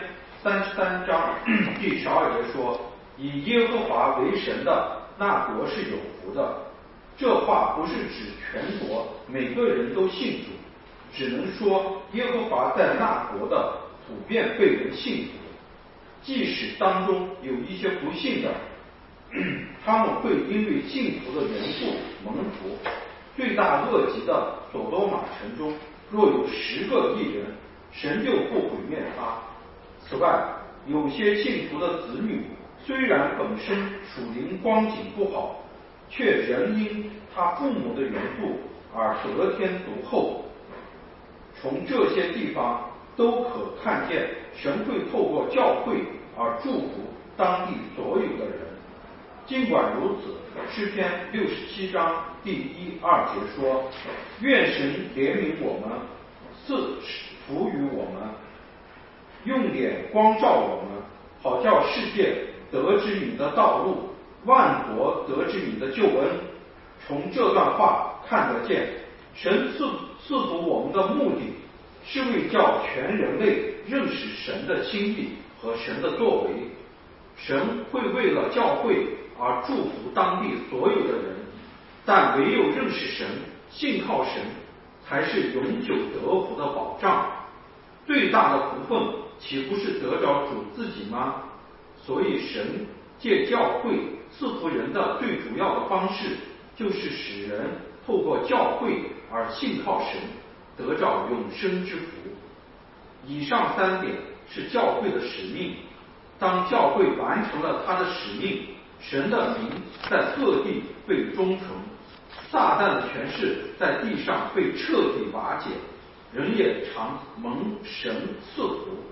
Speaker 5: 33章第12节说：“以耶和华为神的那国是有福的。”这话不是指全国每个人都信主，只能说耶和华在那国的普遍被人信服。即使当中有一些不信的，他们会因为信徒的缘故蒙福。罪大恶极的所多玛城中，若有10个义人，神就不毁灭他。此外，有些信徒的子女虽然本身属灵光景不好，却仍因他父母的缘故而得天独厚。从这些地方都可看见神会透过教会而祝福当地所有的人。尽管如此，诗篇67章第1、2节说：“愿神怜悯我们，赐福于我们，用脸光照我们，好叫世界得知你的道路，万国得知你的救恩。”从这段话看得见，神赐福我们的目的是为叫全人类认识神的心意和神的作为。神会为了教会而祝福当地所有的人，但唯有认识神、信靠神，才是永久得福的保障。最大的福分岂不是得着主自己吗？所以神借教会赐福人的最主要的方式，就是使人透过教会而信靠神，得着永生之福。以上3点是教会的使命。当教会完成了他的使命，神的名在各地被忠诚，撒旦的权势在地上被彻底瓦解，人也常蒙神赐福。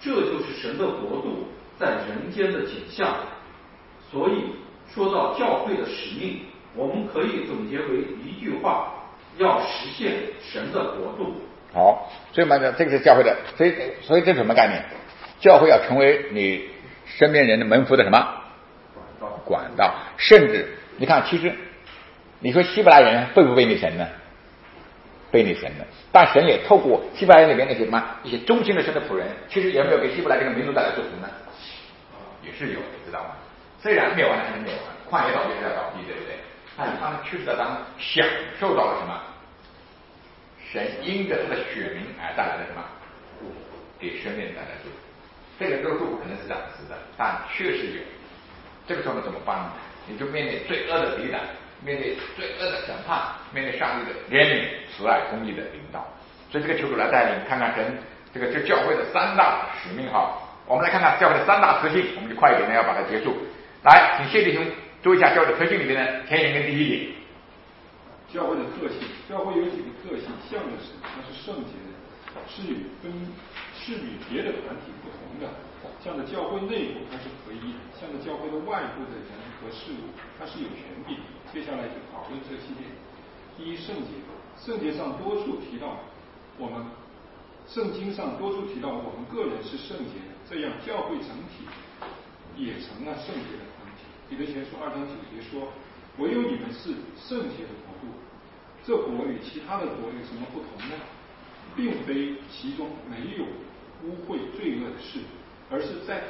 Speaker 5: 这就是神的国度在人间的景象。所以说到教会的使命，我们可以总结为一句话：要实现神的国度。
Speaker 1: 好，所以嘛，这个是教会的，所以这是什么概念？教会要成为你身边人的门徒的什么管道？甚至你看，其实你说希伯来人背不背逆神呢？背逆神的，但神也透过希伯来人里面那些什么一些忠心的神的仆人，其实有没有给希伯来这个民族带来祝福呢？也是有，知道吗？虽然灭亡了还是灭亡，旷野倒闭是要倒闭，对不对？但是他们确实在当中享受到了什么？神因着他的选民而带来的什么？给生命带来祝福。这个祝福可能是暂时的，但确实有。这个时候呢怎么办呢？你就面对罪恶的抵挡，面对罪恶的审判，面对上帝的怜悯、慈爱、公义的领导。所以这个求主来带领，看看神这教会的三大使命哈。我们来看看教会的三大特性，我们就快一点呢要把它结束。来，请谢弟兄做一下教会的特性里面的前言跟第一点。
Speaker 6: 教会的特性，教会有几个特性，向着神，它是圣洁的，是与别的团体不同的。向着教会内部它是合一的，向着教会的外部的人和事物它是有权柄。接下来就讨论这些点。第一，圣洁。圣洁上多处提到圣经上多处提到我们个人是圣洁的，这样教会整体也成了圣洁的团体。彼得前书2章9节说，唯有你们是圣洁的国度。这国与其他的国有什么不同呢？并非其中没有污秽罪恶的事，而是在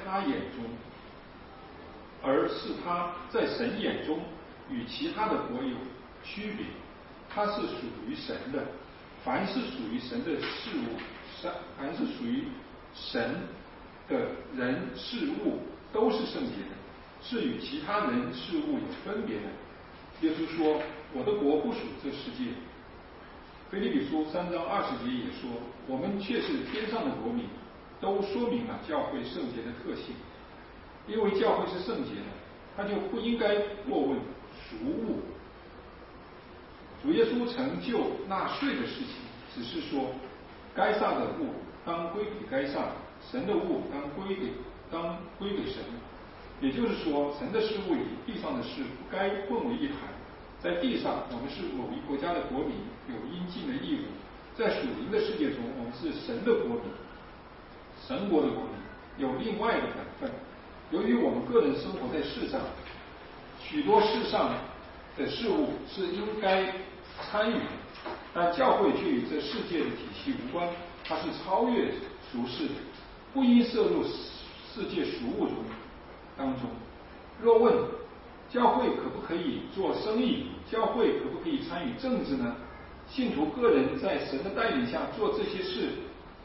Speaker 6: 神眼中与其他的国有区别。它是属于神的，凡是属于神的事物，凡是属于神的人事物都是圣洁的，是与其他人事物有分别的。耶稣说，我的国不属这世界。腓立比书3章20节也说，我们却是天上的国民，都说明了教会圣洁的特性。因为教会是圣洁的，他就不应该过问俗物。主耶稣成就纳税的事情，只是说该撒的物当归给该撒，神的物当归给神。也就是说，神的事物与地上的事不该混为一谈。在地上，我们是某一国家的国民，有应尽的义务；在属灵的世界中，我们是神的国民，神国的国民，有另外的本分。由于我们个人生活在世上，许多世上的事物是应该参与的，但教会却与这世界的体系无关，它是超越俗世的，不应涉入世界俗物当中。若问教会可不可以做生意，教会可不可以参与政治呢？信徒个人在神的带领下做这些事，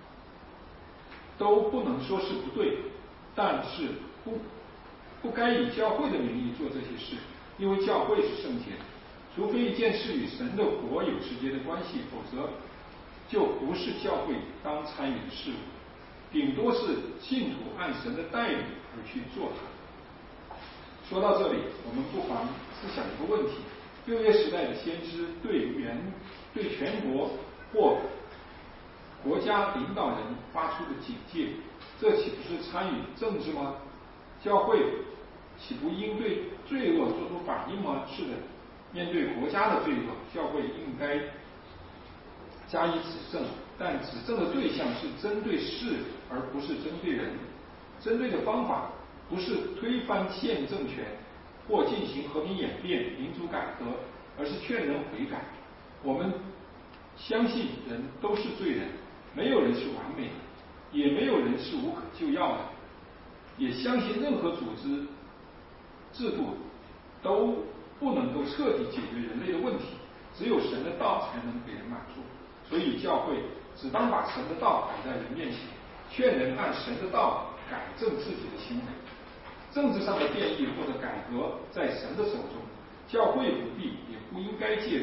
Speaker 6: 都不能说是不对，但是不该以教会的名义做这些事，因为教会是圣洁的。除非一件事与神的国有直接的关系，否则就不是教会当参与的事物，顶多是信徒按神的带领而去做它。说到这里，我们不妨思想一个问题：旧约时代的先知对全国或国家领导人发出的警戒，这岂不是参与政治吗？教会岂不应对罪恶做出反应吗？是的，面对国家的罪恶，教会应该加以指正，但指正的对象是针对事，而不是针对人。针对的方法不是推翻现政权或进行和平演变、民主改革，而是劝人悔改。我们相信人都是罪人，没有人是完美的，也没有人是无可救药的，也相信任何组织制度都不能够彻底解决人类的问题，只有神的道才能给人满足。所以教会只当把神的道摆在人面前，劝人按神的道改正自己的行为。政治上的变异或者改革在神的手中，教会不必也不应该介入，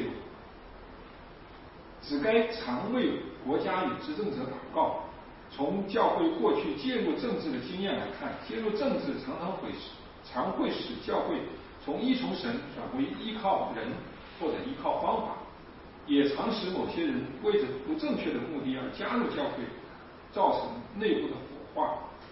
Speaker 6: 只该常为国家与执政者祷告。从教会过去介入政治的经验来看，介入政治常会使教会从依从神转为依靠人或者依靠方法，也常使某些人为着不正确的目的而加入教会，造成内部的火化。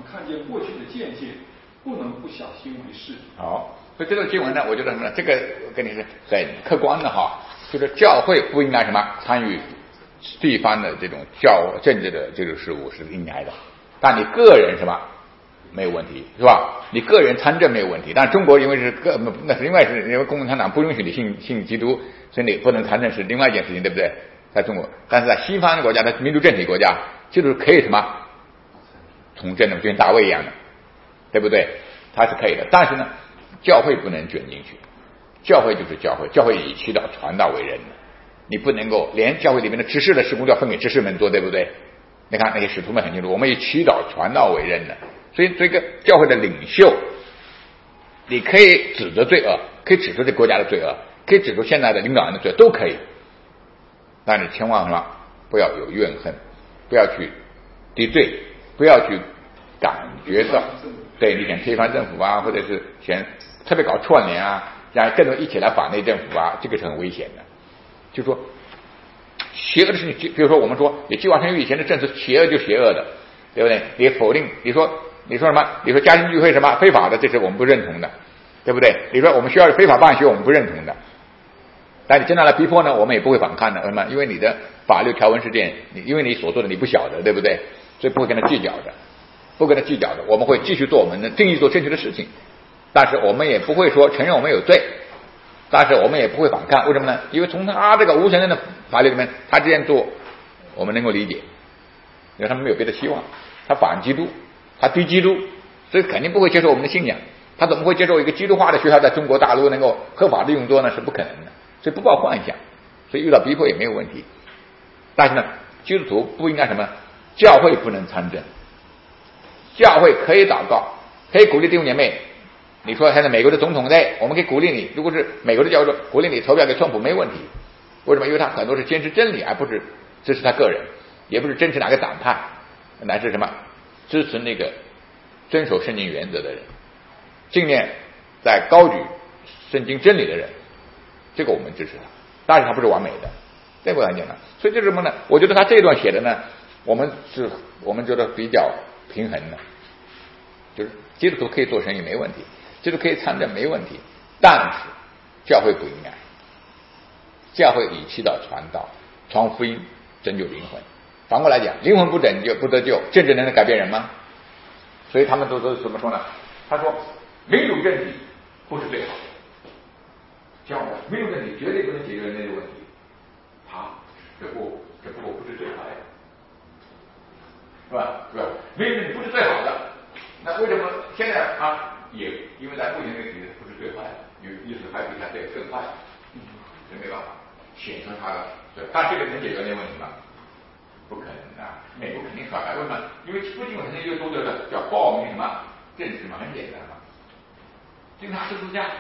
Speaker 6: 看见过去的见解，不能不小心为是。
Speaker 1: 好，所以这个经文呢，我觉得什么呢？这个我跟你是很客观的哈，就是教会不应该什么参与地方的这种政治的这种事务是应该的，但你个人什么没有问题，是吧？你个人参政没有问题，但中国因为是那是另外是因为共产党不允许你信基督，所以你不能参政是另外一件事情，对不对？在中国，但是在西方的国家，在民主政体国家，就是可以什么从政的，就像大卫一样的，对不对？他是可以的，但是呢，教会不能卷进去，教会就是教会，教会以祈祷传道为人的，你不能够连教会里面的执事的事工都要分给执事们做，对不对？你看那些使徒们很清楚，我们以祈祷传道为人的，所以这个教会的领袖，你可以指责罪恶，可以指出这国家的罪恶，可以指出现在的领导人的罪恶，都可以，但是千万什么不要有怨恨，不要去敌对，不要去感觉到对你想推翻政府啊，或者是想特别搞串联啊，让更多一起来反对政府啊，这个是很危险的。就说邪恶的事情，比如说我们说你计划生育以前的政策邪恶就邪恶的，对不对？你否定，你说什么？你说家庭聚会什么非法的，这是我们不认同的，对不对？你说我们需要非法办学，我们不认同的。但你真的来逼迫呢，我们也不会反抗的，为什么？因为你的法律条文是这样，因为你所做的你不晓得，对不对？所以不会跟他计较的，不跟他计较的，我们会继续做我们的定义，做正确的事情，但是我们也不会说承认我们有罪，但是我们也不会反抗，为什么呢？因为从他这个无神论的法律里面，他这样做我们能够理解，因为他们没有别的希望，他反基督，他敌基督，所以肯定不会接受我们的信仰，他怎么会接受一个基督化的学校在中国大陆能够合法的运作呢？是不可能的，所以不抱幻想，所以遇到逼迫也没有问题。但是呢，基督徒不应该什么？教会不能参政，教会可以祷告，可以鼓励弟兄姐妹。你说现在美国的总统在，我们可以鼓励你，如果是美国的教会鼓励你投票给川普没问题，为什么？因为他很多是坚持真理，而不是支持他个人，也不是支持哪个党派，乃是什么支持那个遵守圣经原则的人，信念在高举圣经真理的人，这个我们支持他，但是他不是完美的，这个很简单。所以这是什么呢？我觉得他这段写的呢，我们觉得比较平衡的，就是基督徒可以做生意没问题，基督徒可以参政没问题，但是教会不应该，教会以祈祷传道、传福音、拯救灵魂。反过来讲，灵魂不拯救不得救，政治能改变人吗？所以他们都怎么说呢？他说民主政体不是最好的，教会民主政体绝对不能解决人类的问题，这不是最好的，是吧？是吧？民主政体不是最好的，那为什么现在也因为在目前这个体制不是最坏的，有意思还比它这个更坏，这没办法显出它的。但这个能解决这些问题吗？不可能的，美国肯定耍来，为什么？因为不仅有那个多的叫报名什么政治嘛，很简单嘛，定他十字架，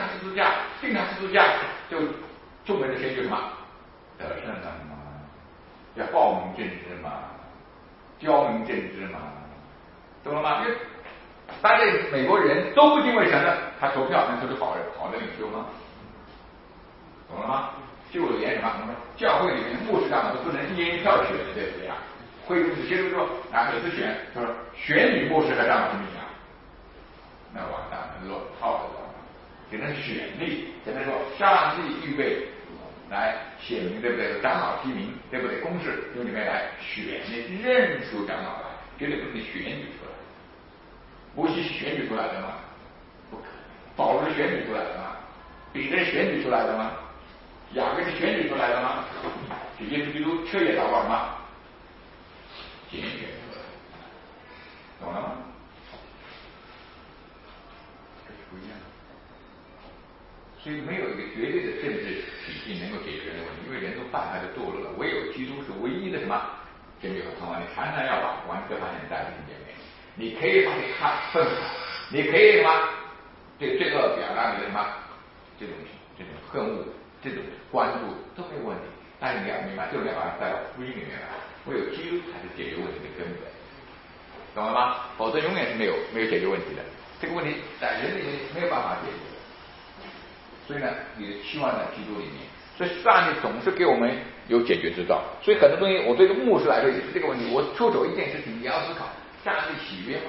Speaker 1: 就众人的选举什么得胜了嘛，要报名政治嘛，教民政治嘛，懂了吗？因为大家美国人都不敬畏神的，他投票能投出好的领袖吗？懂了吗？就连什么教会里面牧师长都不能一人一票选的，对不对啊？会有些人说每次选，他说选举牧师和长老是不一样，那完蛋了，落套的，只能选立，只能说上帝预备来显明，对不对？长老提名，对不对？公示由你们来选立，认出长老来，绝对不是选举出来。摩西是选举出来的吗？不可能。保罗是选举出来的吗？彼得是选举出来的吗？雅各是选举出来的吗？是耶稣基督彻夜祷告什么？拣选出来的，懂了吗？这是不一样的。所以没有一个绝对的政治体系能够解决人的问题，因为人都败坏的堕落了，唯有基督是唯一的什么拯救和盼望。你常常要把关各方面带进姐妹，你可以把你看愤怒，你可以什么对罪恶表达你的什么这种恨恶、这种关注都没有问题，但是你要明白，这种要把它带到福音里面来，唯有基督才是解决问题的根本，懂了吗？否则永远是没有解决问题的，这个问题在人里面没有办法解决的。所以呢，你的期望在基督里面，所以上帝总是给我们有解决之道。所以很多东西，我对一个牧师来说也是这个问题，我出手一件事情，你要思考上帝喜悦吗？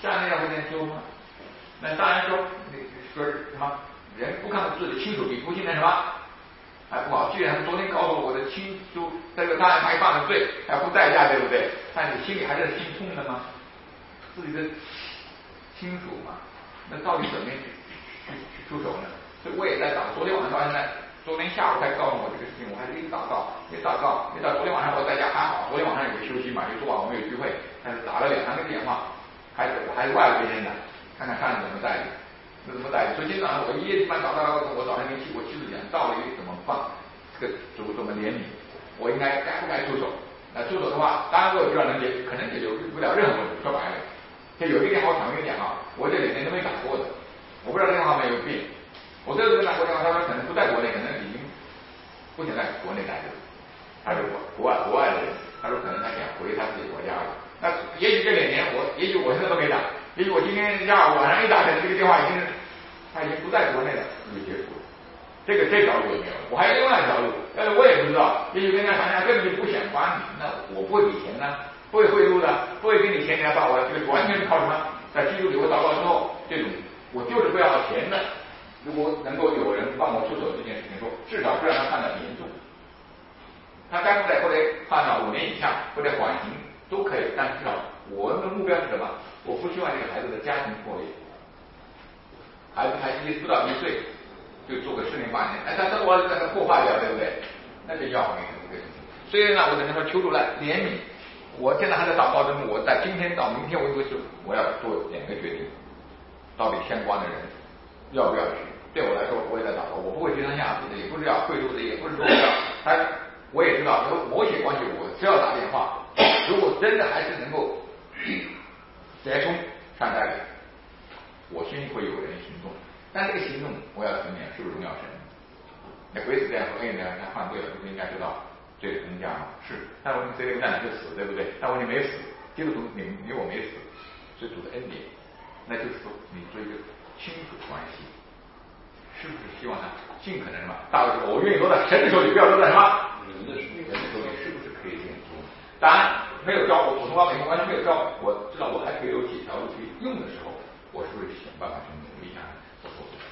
Speaker 1: 这样人会这样修吗？那当然说什么人不看自己清楚比不信任什么还不好。既然他昨天告诉我的亲属这个当然还犯了罪还付代价，对不对？但你心里还是心痛的吗？自己的亲属嘛，那到底怎么去出手呢？所以我也在找，昨天晚上昨天下午才告诉我这个事情，我还是一直祷告，一到昨天晚上我在家还好，昨天晚上有个休息嘛，就昨晚我们有聚会，但是打了2、3个电话，我还是外边的，看上帝怎么带领，怎么带领。所以今天早上我一般祷告，我早上跟我妻子讲，到底怎么放，这个主怎么怜悯，我应该不该出手？那出手的话，当然我也不知道可能解决不了任何问题。说白了，就有一个电话我坦白跟你讲啊，我这2年都没打过的，我不知道这电话没有病。我这次跟他打过电话，他说可能不在国内，可能已经不想在国内待着。他是国外的人，他说可能他想回他自己国家了。那也许这2年也许我现在都没打，也许我今天下午晚上一打，可能这个电话他已经不在国内了，就结束了。这条路也没有，我还有另外一条路，但是我也不知道，也许跟他谈谈根本就不想帮你，那我不会给钱呢，不会贿赂的，不会给你钱你来帮我，这个完全是靠什么？在基督里我祷告之后，这种我就是不要钱的。如果能够有人帮我出手这件事情，说至少不让他判得严重，他该不该或者判到5年以下或者缓刑都可以，但至少我的目标是什么？我不希望这个孩子的家庭破裂，孩子才不到1岁就做个10年8年，他我让他破坏掉，对不对？那就要命了这个事情。所以呢，我只能说求主来怜悯。我现在还在祷告中，我在今天到明天为止，我要做2个决定，到底相关的人要不要去？对我来说，我也在祷告，我不会低三下四的，也不是要贿赂的，也不是说我也知道有某些关系，我只要打电话，如果真的还是能够折冲上代理，我心里会有人行动。但这个行动我要承认是不是荣耀神？那鬼子这样说，哎，他犯罪了，不是应该知道罪的公价吗？是，但问题谁的公价就死，对不对？但问题没死，基督徒你我没死，是主的恩典，那就是说你做一个亲属关系。是不是希望他尽可能什么？大卫说：“我愿意落在神的手里，不要落在什么人的手里。”是不是可以这样做？当然没有教我，普通话美国完全没有教我，知道我还可以有几条路去用的时候，我是不是想办法去努力一下我做不到？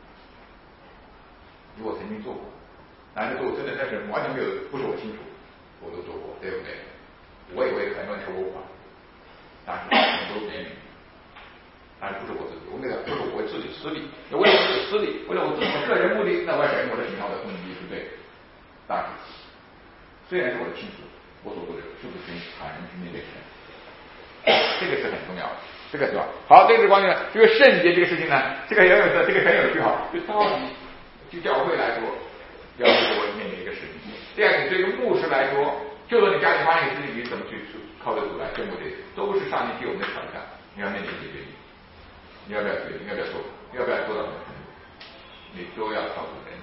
Speaker 1: 如果曾经做过，但是做真的，但是完全没有，不是我清楚，我都做过，对不对？我也为很多人求过法，但是很多怜悯。但是不是我自己，我那个不是我自己私利，为了我自己私利，为了我自己个人目的，那我要我的信号的动机是对的。但是虽然是我的亲属，我所做的是不是坦然去面对神，这个是很重要的，这个是吧？好，这个是关于这个圣洁这个事情呢，这个也有这个很有趣哈。就到底就教会来说，要我面对一个事情。第二个，对一个牧师来说，就说你家里发现事情，你怎么去靠着主来对不对？都是上帝给我们的挑战，你要面对解决。你要不要决定？要不要做？要不要做到什么程度？你都要靠主人。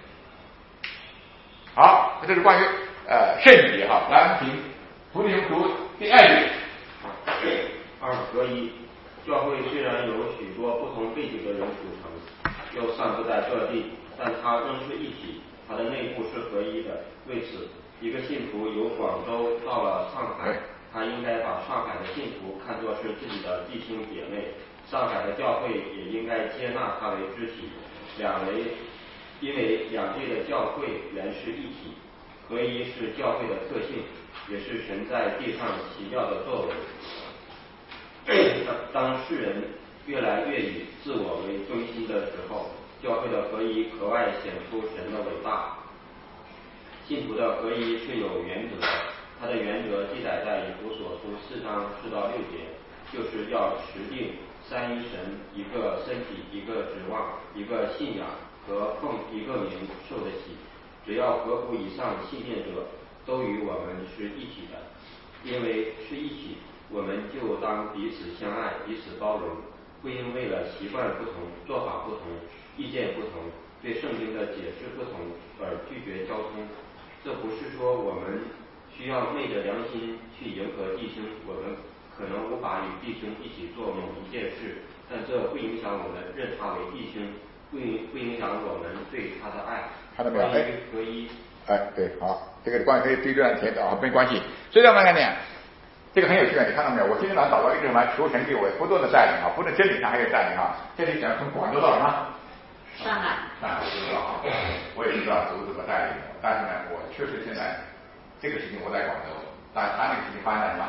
Speaker 1: 好，这是关于圣洁哈。来评福音读第2节。
Speaker 3: 2合一，教会虽然有许多不同背景的人组成，又散布在各地，但它仍是一体，它的内部是合一的。为此，一个信徒由广州到了上海，他应该把上海的信徒看作是自己的弟兄姐妹。上海的教会也应该接纳他为肢体，因为两地的教会原是一体，合一是教会的特性，也是神在地上奇妙的作为。当世人越来越以自我为中心的时候，教会的合一格外显出神的伟大。信徒的合一是有原则的，它的原则记载在以弗所书4章4到6节，就是要持定三一神，一个身体，一个指望，一个信仰，和奉一个名受的洗。只要合乎以上信念者，都与我们是一体的。因为是一体，我们就当彼此相爱，彼此包容，不因为了习惯不同、做法不同、意见不同、对圣经的解释不同而拒绝交通。这不是说我们需要昧着良心去迎合弟兄，我们可能无法与弟兄一起做某一件事，但这不影响我们认他为弟兄，不影响我们对他的爱。
Speaker 1: 看到没有？
Speaker 3: 合一。
Speaker 1: 对，好，这个关于可以对这样填的啊，没关系。所以我们看见， 这个很有趣啊，你看到没有？我今天早上祷告一直什么？求神给我不断的带领啊，不但真理上还有带领啊。这里讲从广州到什么？
Speaker 4: 上海。
Speaker 1: 我不知道啊，我也不知道怎么带领我，但是呢，我确实现在这个事情我在广州，但是他那个事情发生在什么？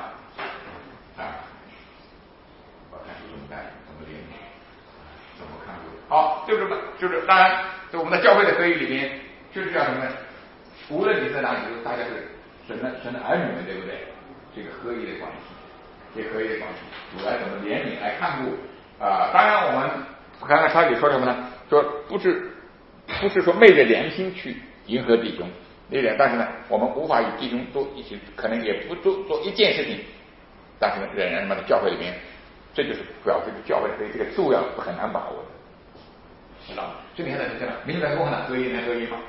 Speaker 1: 我看是怎么带领，怎么联系，怎么看过？好，就是当然，在我们的教会的合一里边，就是叫什么呢？无论你在哪里，就是大家是神的儿女们，对不对？这个合一的关系，这合一的关系，主来怎么怜悯来看顾啊？当然，我们刚才他里说什么呢？说不是说昧着良心去迎合弟兄那点，但是呢，我们无法与弟兄都一起，可能也不做一件事情，但是呢，仍然什么的教会里面，这就是表示教会的这个度要很难把握的，知道吗？所以你看这样，明白不可能合一能合一吗？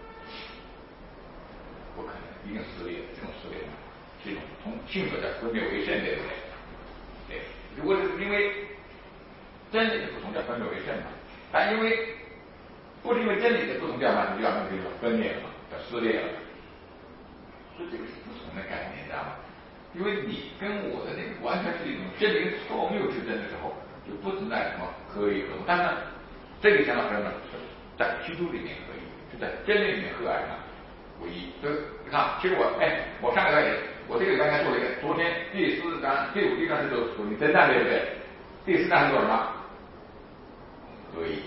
Speaker 1: 不可能，一定撕裂的，这种撕裂是一种从性格的分别为圣，对不对？对，如果是因为真理的不同叫分别为圣嘛，但因为不是因为真理的不同叫嘛，就叫那个叫分裂了嘛，叫撕裂了，所以这个是不同的概念，知道吗？因为你跟我的那个完全是一种真理错谬之争的时候，就不存在什么合一合同。但是呢，这里讲到什么呢？在基督里面合一，是在真理里面合二嘛。唯一，所以你看，其实我上个礼拜我这个礼拜应该做了一个，昨天第4章、第5、第6章是都属于征战，对不对？第4章是做什么？合一，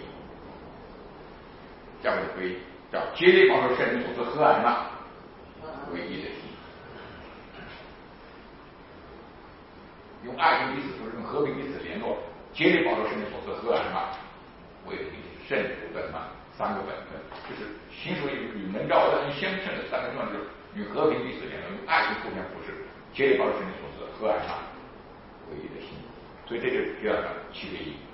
Speaker 1: 教会的合一，叫竭力保守圣灵所赐合而嘛，唯一的心，用爱心彼此说，用和平彼此联络，竭力保守圣灵所赐合而嘛，唯一的心，圣灵的什么3个本分，就是行属与门召的相称的3个重要，就是与和平彼此联络，用爱心互相扶持，竭力保守圣灵所赐合而嘛，唯一的心。所以这就是第2个7个一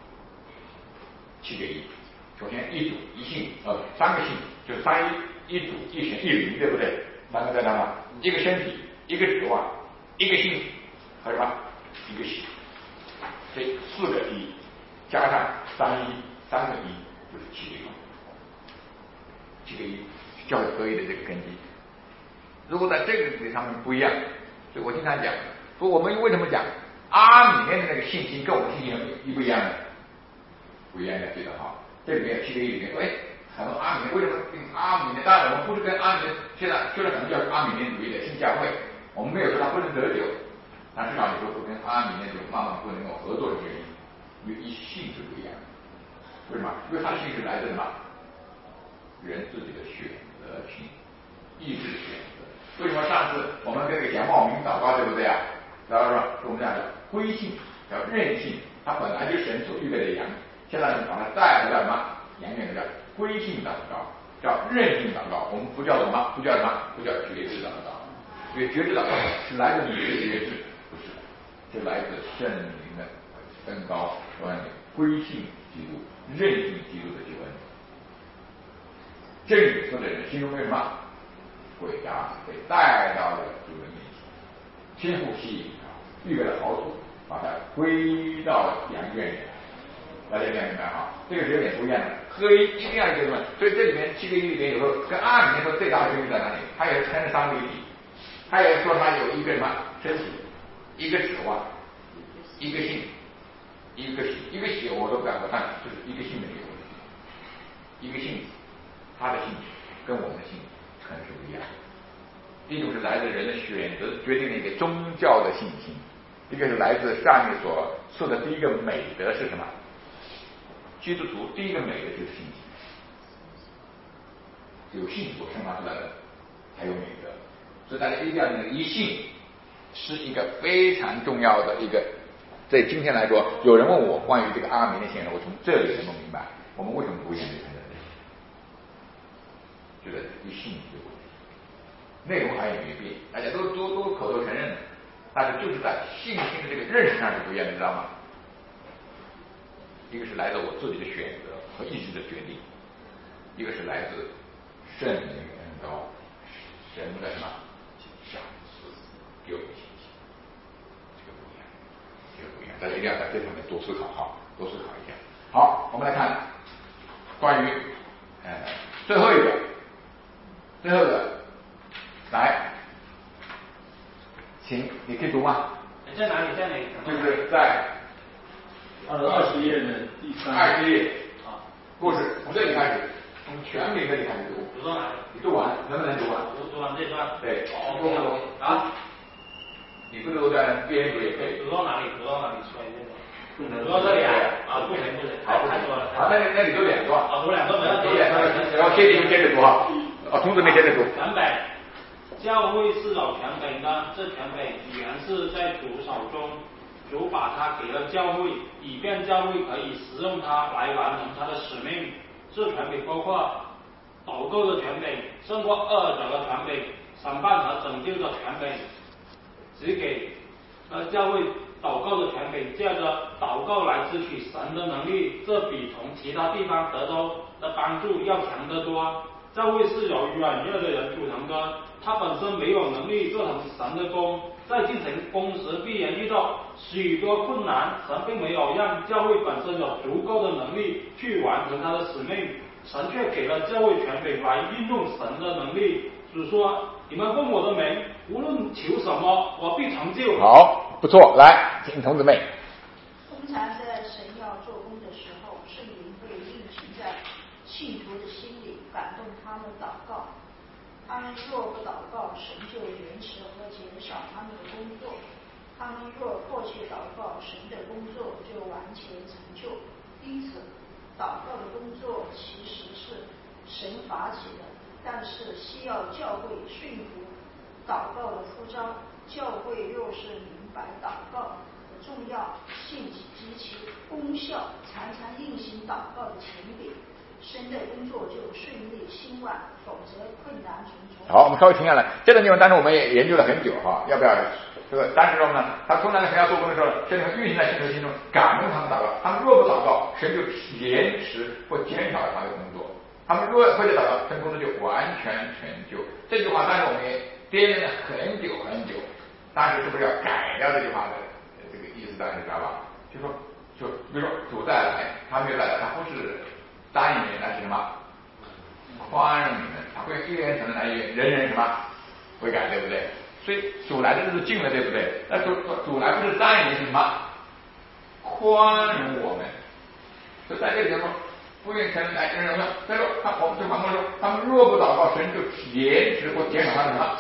Speaker 1: ，7个一。首先一主一信，3个信就是三一，一主一神一灵，对不对？3个在哪嘛？一个身体，一个指望，一个信和什么？一个喜。这4个一加上3个一就是7个一。7个一教会合一的这个根基。如果在这个上面不一样，所以我经常讲，说我们为什么讲阿里面的那个信心跟我们信心一不一样呢？不一样的，记得哈。这里面有7个一里面说，很多阿米尼为什么跟阿米尼？当然我们不是跟阿米尼，现在虽然可能叫阿米尼主义的新教会，我们没有说他不能得救，但至少你说不跟阿米尼这种慢慢不能够合作的原因，因为性质不一样。为什么？因为他的性质来自什么？人自己的选择性、意志选择。为什么上次我们跟这个杨茂明祷告，对不对啊？然后说我们讲的归性叫任性，他本来就是神所预备的羊。现在你把它带回来什么？阳面的叫归性祷告，叫任性祷告。我们不叫什么？不叫什么？不叫觉知祷告。因为觉知祷告是来自你的觉知，不是，是来自圣灵的登高，说你归性基督、任性基督的救恩。这里说的人心中为什么？回家被带到了主人面前，天父吸引他，预备了好处，把他归到羊圈里。大家明白哈？这个是有点不一样的，合一一定要一个什么？所以这里面7个一里面有时候跟2里面说最大的区别在哪里？它也是承认3位一体，它也说它有一个什么身体，一个指望，一个信，一个喜，一个喜我都不敢说，但就是一个信的一个问题，一个信，他的信跟我们的信可能是不一样的。一种是来自人的选择决定的一个宗教的信心，一个是来自上面所说的第一个美德是什么？基督徒第一个美的就是信心，有信所生发出来的才有美德，所以大家一定要那个一信是一个非常重要的一个。在今天来说，有人问我关于这个阿明的信，我从这里能够明白我们为什么不愿意看这里，就在一信这个问题，内容还有没变，大家都口头承认的，但是就是在信心的这个认识上是不一样的，知道吗？一个是来自我自己的选择和意志的决定，一个是来自圣灵的恩膏，神的什么赏赐给我们信心，这个不一样，这个不一样，大家一定要在这上面多思考哈，多思考一下。好，我们来看关于最后一个，来，请你可以读吗？
Speaker 6: 20页的第
Speaker 1: 20页啊，故事从这里开始，从全名这里开始读。
Speaker 7: 读到哪里？
Speaker 1: 你读完能不能读完？
Speaker 7: 读完这段。
Speaker 1: 对。
Speaker 7: 啊。
Speaker 1: 你不读在边读也可以。
Speaker 7: 读到哪里？读到哪里出来这个？读到这里啊？啊，不能。太多了。
Speaker 1: 好，那你读2段。
Speaker 7: 啊，读2段，
Speaker 1: 读2段，然后接着读哈。啊，同志们接着读。
Speaker 7: 全北，教会是有全北的，这全北原是在主手中，主把它给了教会，以便教会可以使用它来完成它的使命。这全北包括祷告的全北，胜过恶者的全北，审判和拯救的全北，只给教会祷告的全北，借着祷告来支取神的能力，这比从其他地方得到的帮助要强得多。教会是由软弱的人组成的，他本身没有能力做成神的工，在进行工时必然遇到许多困难，神并没有让教会本身有足够的能力去完成他的使命，神却给了教会权柄来运用神的能力。主说：“你们奉我的名，无论求什么，我必成就。”
Speaker 1: 好，不错，来，请同志们。
Speaker 2: 通常在神要做工的时候，圣灵会运行在信徒的心里，感动他们祷告。他们若不祷告，神就延迟和减少他们的工作；他们若迫切祷告，神的工作就完全成就。因此，祷告的工作其实是神发起的，但是需要教会顺服祷告的呼召。教会若是明白祷告的重要性及其功效，常常运行祷告的权柄，神的工作就顺利兴旺，否则困难重重。
Speaker 1: 好，我们稍微停下来。这个地方，当时我们也研究了很久哈，要不要这个？但是说呢，他通常神要做工的时候，神会运行在信徒心中，感动他们祷告。他们若不祷告，神就延迟或减少了他的工作。他们若或者祷告，神工作就完全成就。这句话，当时我们也掂量了很久很久。当时是不是要改掉这句话的这个意思？大家知道吧？就比如说主再来，他没有来，他不是答应你们，那是什么？宽容你们，他会一人承担人人什么悔改，对不对？所以主来的日子近了，对不对？那主来不是答应你，是什么？宽容我们。所以在这里说，不愿承担人人悔改。再说我们就反过来说，他们若不祷告，神就延迟或减少他的什么？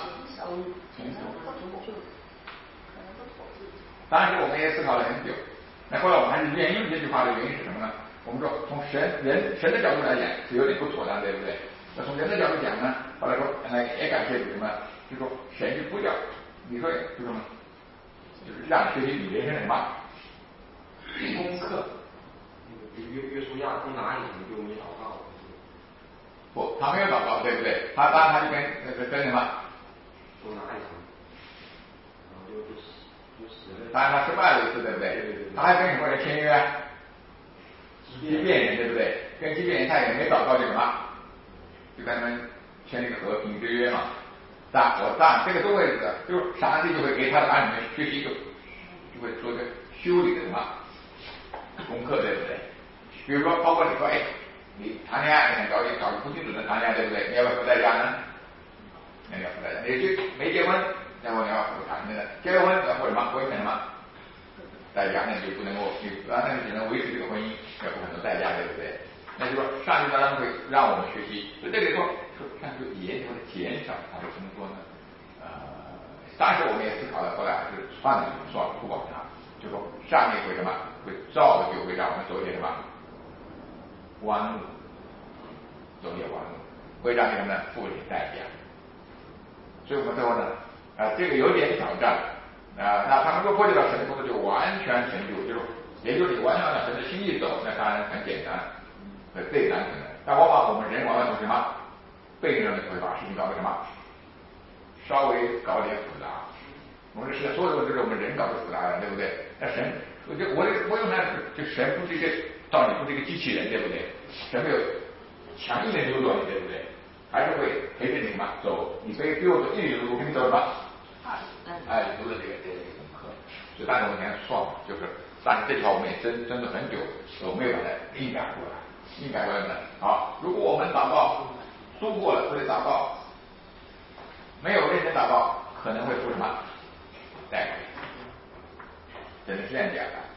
Speaker 1: 当时我们也思考了很久，那后来我们还是沿用这句话的原因是什么呢？我们说从神的角度来讲是有点不妥当，对不对？那从人的角度讲呢，后来说也感谢主什么？就说神就不叫你说就什么，就是让你学习你人生的什么功课。
Speaker 3: 约书亚不拿你就没祷告。
Speaker 1: 不，他没有祷告，对不对？他就跟什么？
Speaker 3: 都拿一层，然后就死。
Speaker 1: 当然他失败了一次，对不对？他还跟什么人签约？畸变人，对不对？跟畸变人他也没祷告就什么，就跟他们签那个和平之约嘛。这个都会的，就是上帝就会给他的儿女们学习一个，就会做一个修理的什么功课，对不对？比如说，包括你说，你谈恋爱，找一个不清楚的谈恋爱，对不对？你要不要付代价呢？你要付代价。你没结婚，然后你要付谈的，结了婚要付什么？付什么？代价，那你就不能够，那你只能维持这个婚姻，要付很多代价，对不对？那就说上帝当然会让我们学习，所以这个说看就延长减少他的工作呢。当时我们也思考了，后来还是算了，不管它，就说上帝会什么？会造就，会让我们走一些什么弯路，走一些弯路，会让你们付一些代价。所以我们最后呢，这个有点挑战。那他们若破解到神的工作就完全成就，也就是完全按神的心意走，那当然很简单和最难可能。但往往我们人往往从什么被动的会把事情搞得什么稍微搞点复杂。我们这世界所有的都是我们人搞得复杂的，对不对？那神，我用它就神不是一个道理，不是一个机器人，对不对？神没有强硬的扭转你，对不对？还是会陪着你什么走，你可以比我走一里路，我跟你走什么？读了这个功课。所以当时我们先算嘛，就是，但是这句话我们也争了很久，我没有把它硬改过来。硬改过来呢，好，如果我们祷告说过了，或者祷告没有认真祷告，可能会出什么代价？真的是这样讲的。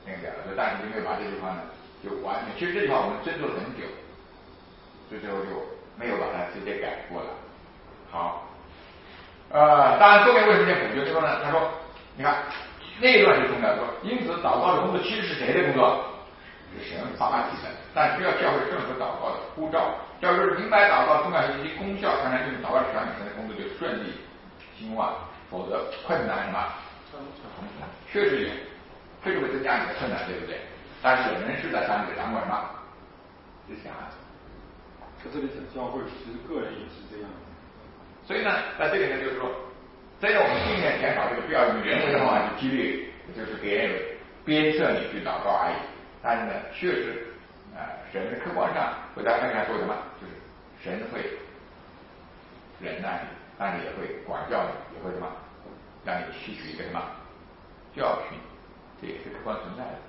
Speaker 1: 定掉了。所以但是因为把这句话呢就完全，其实这句话我们斟酌了很久，所以最后就没有把它直接改过了。好，当然后面为什么念补救？就说呢，他说，你看那一段是重要，说因此祷告的工作其实是谁的工作？是神发起的，但需要教会顺服祷告的呼召。教会明白祷告重要性及功效，才能用祷告的权柄，神的工作就顺利兴旺。否则困难什么？确实有，确实会增加你的困难，对不对？但是人是在上面掌管吗？是想啊。
Speaker 6: 在这里讲教会，其实个人也是这样。
Speaker 1: 所以呢，在这里呢，就是说，真的我们尽量减少这个不要用人为的方法去激励，就是给人鞭策你去祷告而已。但是呢，确实神的客观上会在看看说什么，就是神会忍耐你，但是也会管教你，也会什么让你吸取一个什么教训，这也是客观存在的。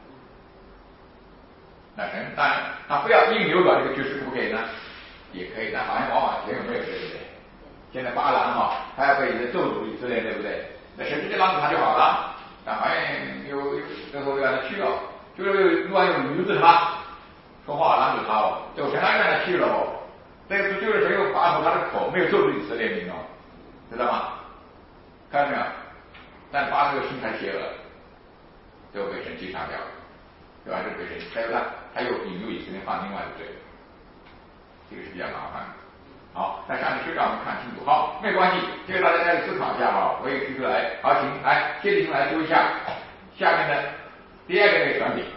Speaker 1: 那神当然他不要硬扭转这个局势，可不可以呢？也可以，但好像往往前有没有，对不对？现在巴郎他要被咒诅以色列，对不对？那神直接让着他就好了，但好像有最后让他去了，就是突然有驴子什么说话拦住他哦，就神还让他去了哦。这个就是神又把守他的口，没有咒诅以色列民哦，知道吗？看到没有？但巴这个心太邪恶了，最后被神击杀掉了，对吧？这被神，再有他又引入以色列犯另外的罪，这个是比较麻烦的。好，那下面就让我们看清楚。好，没有关系，这个大家再思考一下哈，我也提出来。好，请来接着来读一下下面的第二个那个权柄。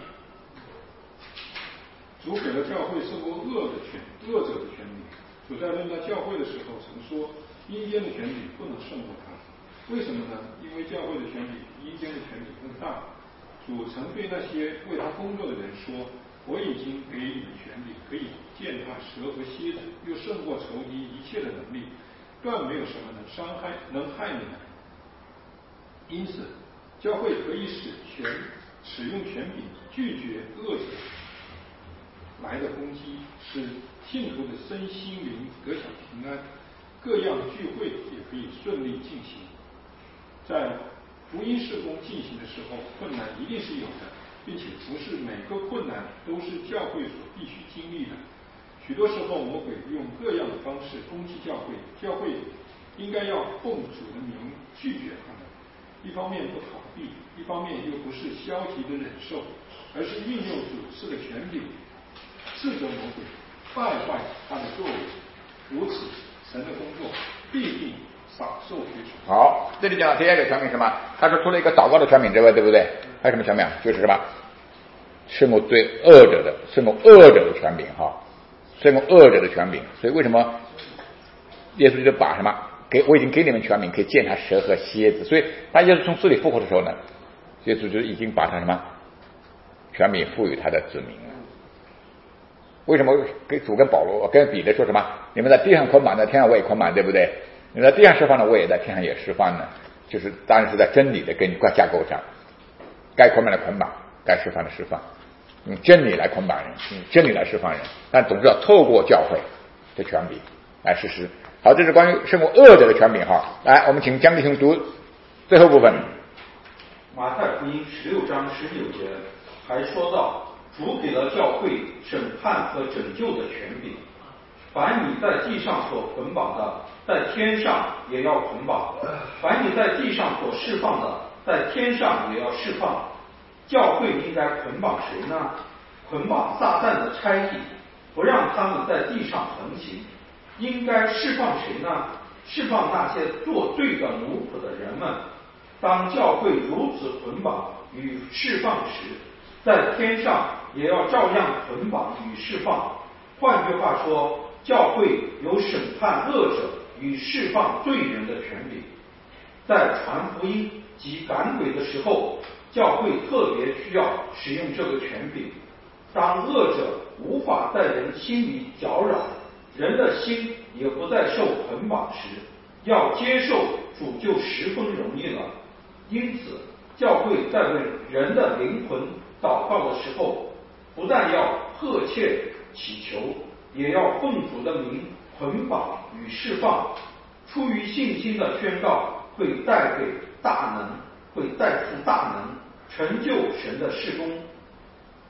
Speaker 6: 主给了教会胜过恶者的权柄。主在论到教会的时候曾说，阴间的权柄不能胜过他。为什么呢？因为教会的权柄比阴间的权柄更大。主曾对那些为他工作的人说，我已经给你们权柄，可以践踏蛇和蝎子，又胜过仇敌一切的能力，断没有什么能害你们。因此，教会可以使用权柄拒绝恶者来的攻击，使信徒的身心灵得享平安，各样的聚会也可以顺利进行。在福音事工进行的时候，困难一定是有的，并且不是每个困难都是教会所必须经历的。许多时候魔鬼用各样的方式攻击教会，教会应该要奉主的名拒绝他们，一方面不逃避，一方面又不是消极的忍受，而是运用主赐的权柄斥责魔鬼，败坏他的作为。如此，神的工作必定少受亏损。
Speaker 1: 好，这里讲的第二个权柄什么？他说除了一个祷告的权柄之外，对不对？还有什么权柄？就是什么？胜过对恶者的，胜过恶者的权柄哈，胜过恶者的权柄。所以为什么耶稣就把什么我已经给你们权柄，可以践踏蛇和蝎子。所以当耶稣从死里复活的时候呢，耶稣就已经把他什么权柄赋予他的子民了。为什么给主跟保罗跟彼得说什么？你们在地上捆绑，在天上我也捆绑，对不对？你在地上释放的，我也在天上也释放呢。就是当然是在真理的根架构上，该捆绑的捆绑，该释放的释放，用真理来捆绑人，用真理来释放人，但总是要透过教会的权柄来实施。好，这是关于胜过恶者的权柄哈。来，我们请江弟兄读最后部分。
Speaker 5: 马太福音16章19节还说到，主给了教会审判和拯救的权柄，凡你在地上所捆绑的，在天上也要捆绑；凡你在地上所释放的，在天上也要释放。教会应该捆绑谁呢？捆绑撒旦的差役，不让他们在地上横行。应该释放谁呢？释放那些做罪的奴仆的人们。当教会如此捆绑与释放时，在天上也要照样捆绑与释放。换句话说，教会有审判恶者与释放罪人的权柄。在传福音及赶鬼的时候，教会特别需要使用这个权柄。当恶者无法在人心里搅扰，人的心也不再受捆绑时，要接受主就十分容易了。因此，教会在为人的灵魂祷告的时候，不但要迫切祈求，也要奉主的名捆绑与释放。出于信心的宣告会带出大能，成就神的事工，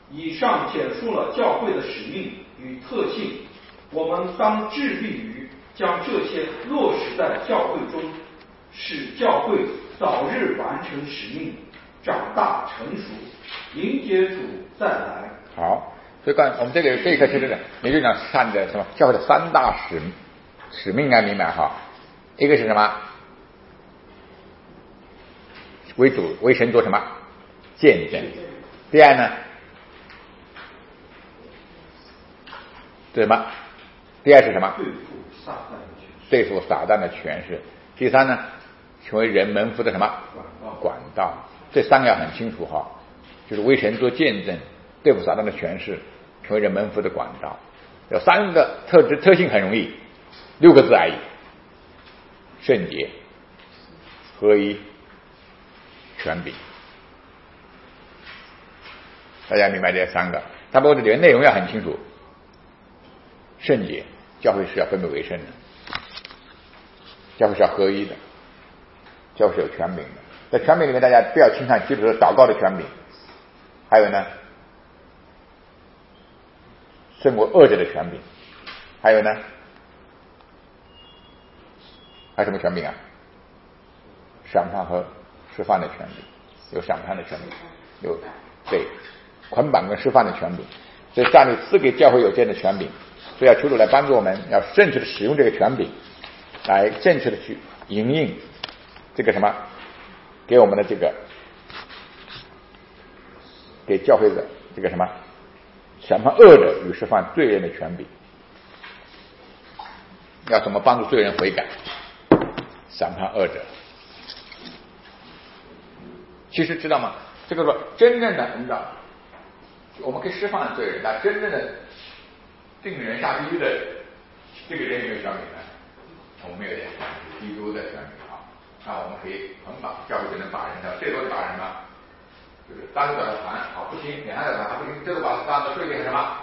Speaker 5: 以上简述了教会的使命与特性，我们当致力于将这些落实在教会中，使教会早日完成使命，长大成熟，迎接主再来。
Speaker 1: 好，所以我们这一课其实呢，也就讲看的什么教会的三大使命啊，明白哈？一个是什么？为主为神做什么见证？第二呢？对什么？第二是什么？对付撒旦的权势。第三呢？成为人门徒的什么管道？这三个要很清楚哈，就是为神做见证，对付撒旦的权势，成为人门徒的管道。有三个特性很容易，6个字而已：圣洁、合一、权柄。大家明白这三个？它包括里面内容要很清楚。圣洁，教会是要分别为圣的，教会是要合一的，教会是有权柄的。在权柄里面，大家不要轻看，记住是祷告的权柄，还有呢，胜过恶者的权柄，还有呢，还有什么权柄啊？审判和释放的权柄，有审判的权柄，有对捆绑跟释放的权柄。所以上帝赐给教会有这样的权柄，所以要求主来帮助我们，要正确的使用这个权柄，来正确的去营运这个什么，给我们的这个给教会的这个什么审判恶者与释放罪人的权柄。要怎么帮助罪人悔改，审判恶者？其实知道吗？这个说真正的你知道，我们可以释放罪人，但真正的定人下地狱的这个人有没有权柄呢？我们没有这基督的权柄啊。那我们可以捆绑教会只能把人的，最多的把人呢，就是单独的团啊不行，两个团不行，这个把单独税给什么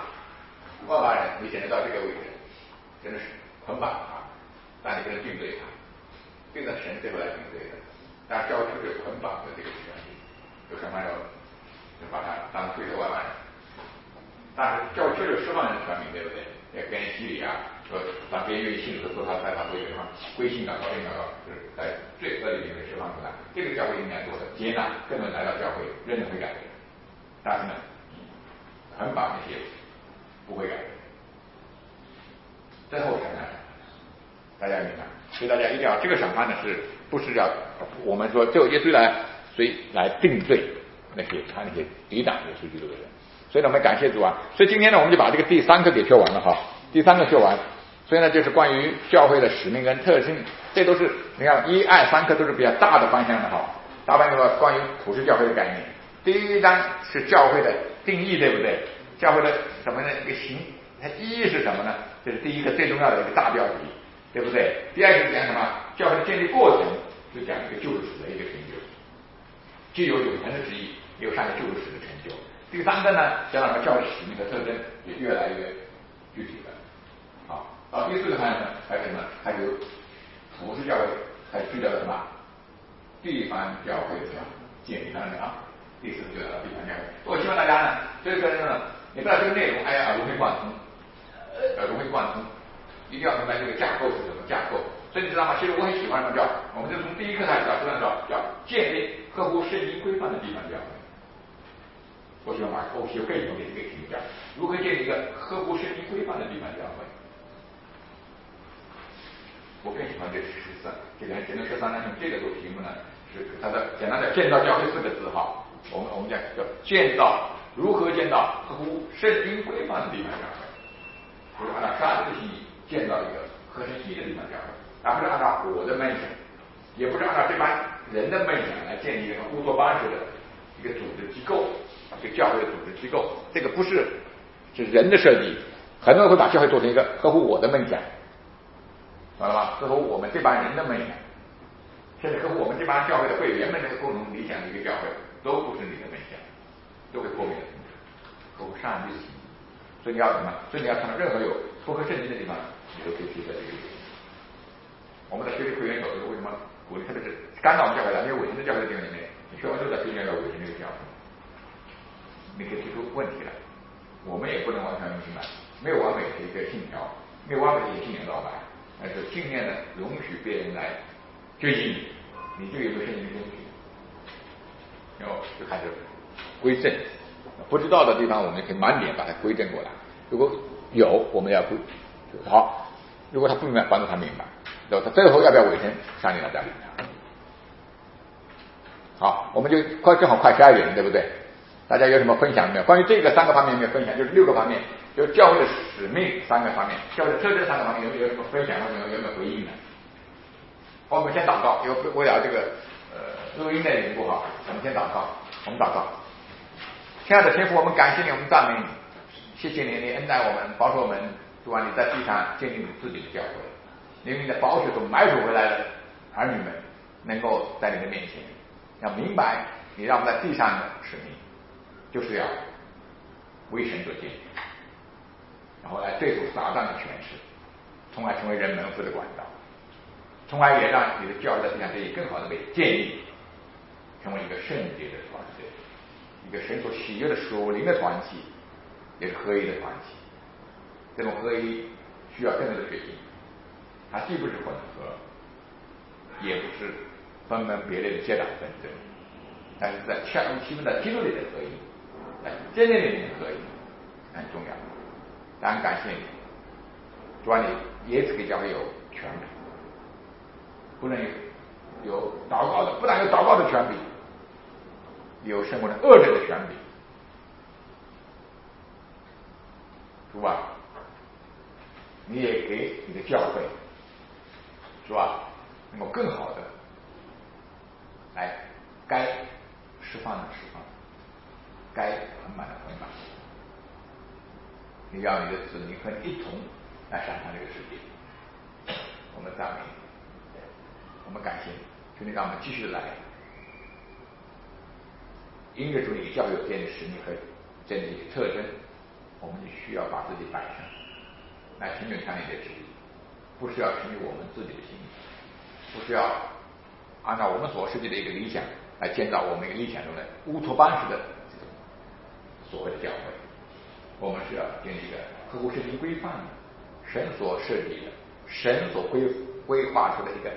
Speaker 1: 2把人，你显得到这个位置，真的是捆绑他，但你不能定罪他，定的神最后来定罪的。但是教会是捆绑的这个权利，有什么要把他当税的2万人。但是教会确实释放人的权柄，对不对？也跟洗礼啊，说当别人愿意信主的时候，他在他会什么归信祷告、认祷告，就是在最恶劣里面释放出来。这个教会应该做的，接纳更多人来到教会，认真悔改的人。但是呢，捆绑那些不悔改的人，最后审判，大家明白？所以大家一定要这个审判呢，是不是要我们说最后耶稣来定罪那些他那些抵挡耶稣基督的人？所以呢，我们感谢主啊！所以今天呢，我们就把这个第3个给修完了哈。第3个修完，所以呢，就是关于教会的使命跟特性，这都是你看1、2、3课都是比较大的方向的哈。大方向的关于普世教会的概念。第1章是教会的定义，对不对？教会的什么呢？一个形，它意义是什么呢？这是第一个最重要的一个大标题，对不对？第2是讲什么？教会的建立过程，就讲一个救赎史的一个成就，既有永恒的旨意，也有上帝救赎史的成就。第3个呢，讲到教会使命的特征也越来越具体了。好，然后第4个方向呢，还有什么？还有普世教会，还聚焦了什么？地方教会的建立方面啊。第4个就到地方教会。我希望大家呢，这个呢，你不知道这个内容，哎呀，融会贯通，融会贯通，一定要明白这个架构是什么架构。所以你知道吗？其实我很喜欢什么叫，我们就从第1课开始不断叫建立合乎圣经规范的地方教会。我喜欢把后期更有给这个评价，如何建立一个合乎圣经规范的地方教会？我更喜欢这13，这个简单13呢，用这个做题目呢，是它的简单的建造教会4个字哈。我们讲叫建造，如何建造合乎圣经规范的地方教会？就是按照上帝的心意建造一个合神心意的地方教会，而不是按照我的梦想，也不是按照这帮人的梦想来建立一个乌托邦式的一个组织机构。这个教会的组织机构，这个不是人的设计，很多人会把教会做成一个合乎我的梦想，懂了吗？合乎我们这帮人的梦想，甚至合乎我们这帮教会的会员们这个共同理想的一个教会，都不是你的梦想，都会破灭的，合乎上帝的心意。所以你要什么？所以你要看到任何有不合圣经的地方，你都可以提出这个意见。我们的学习会员有时候为什么鼓励，特别是刚到我们教会来没有伪神的教会的地方里面，你全部都在训练到伪神这个教会。 你可以提出问题来，我们也不能完全明白，没有完美的一个信条，没有完美的一个信念老板，但是尽量的容许别人来决定你就有没有圣经根据，然后就开始归正，不知道的地方我们可以慢点把它归正过来，如果有我们要归好，如果他不明白帮助他明白，然后他最后要不要委身上帝来带领他。好，我们就正好快12点，对不对？大家有什么分享没有？关于这个3个方面没有分享，就是6个方面，就是教会的使命3个方面，教会的特征3个方面有什么分享？有没有回应呢？好，我们先祷告，因为为了这个录音的缘故哈，我们先祷告，我们祷告。亲爱的天父，我们感谢你，我们赞美你，谢谢你，你恩待我们，保守我们，主啊，你在地上建立你自己的教会，因为你的宝血所买赎回来的儿女们，能够在你的面前，要明白你让我们在地上的使命，就是要为神做见证，然后来对付撒旦的权势，从而成为人蒙福的管道，从而也让你的教会在地上可以更好的被建立，成为一个圣洁的团队，一个神所喜悦的属灵的团体，也是合一的团体。这种合一需要更多的决心，它既不是混合，也不是分门别类的结党纷争，但是在恰如其分的基督里的合一，在真理里面的合一很重要。当然感谢你，主啊，你也赐给教会有权柄，不能有祷告的，不但有祷告的权柄，有胜过了恶者的权柄。主啊，你也给你的教会，是吧？能够更好的来该释放的释放，该捆绑的捆绑。你让你的子民和你一同来审判这个世界。我们赞美你，我们感谢你，求你让我们继续来，因着主你教会有这样的使命和这样的特征，我们就需要把自己摆上来成就上帝的旨意，不是要成就我们自己的心意，不是要按照我们所设计的一个理想来建造我们一个理想中的乌托邦式的这种所谓的教会。我们是要建立一个合乎圣经规范的、神所设计的、神所规划出的一个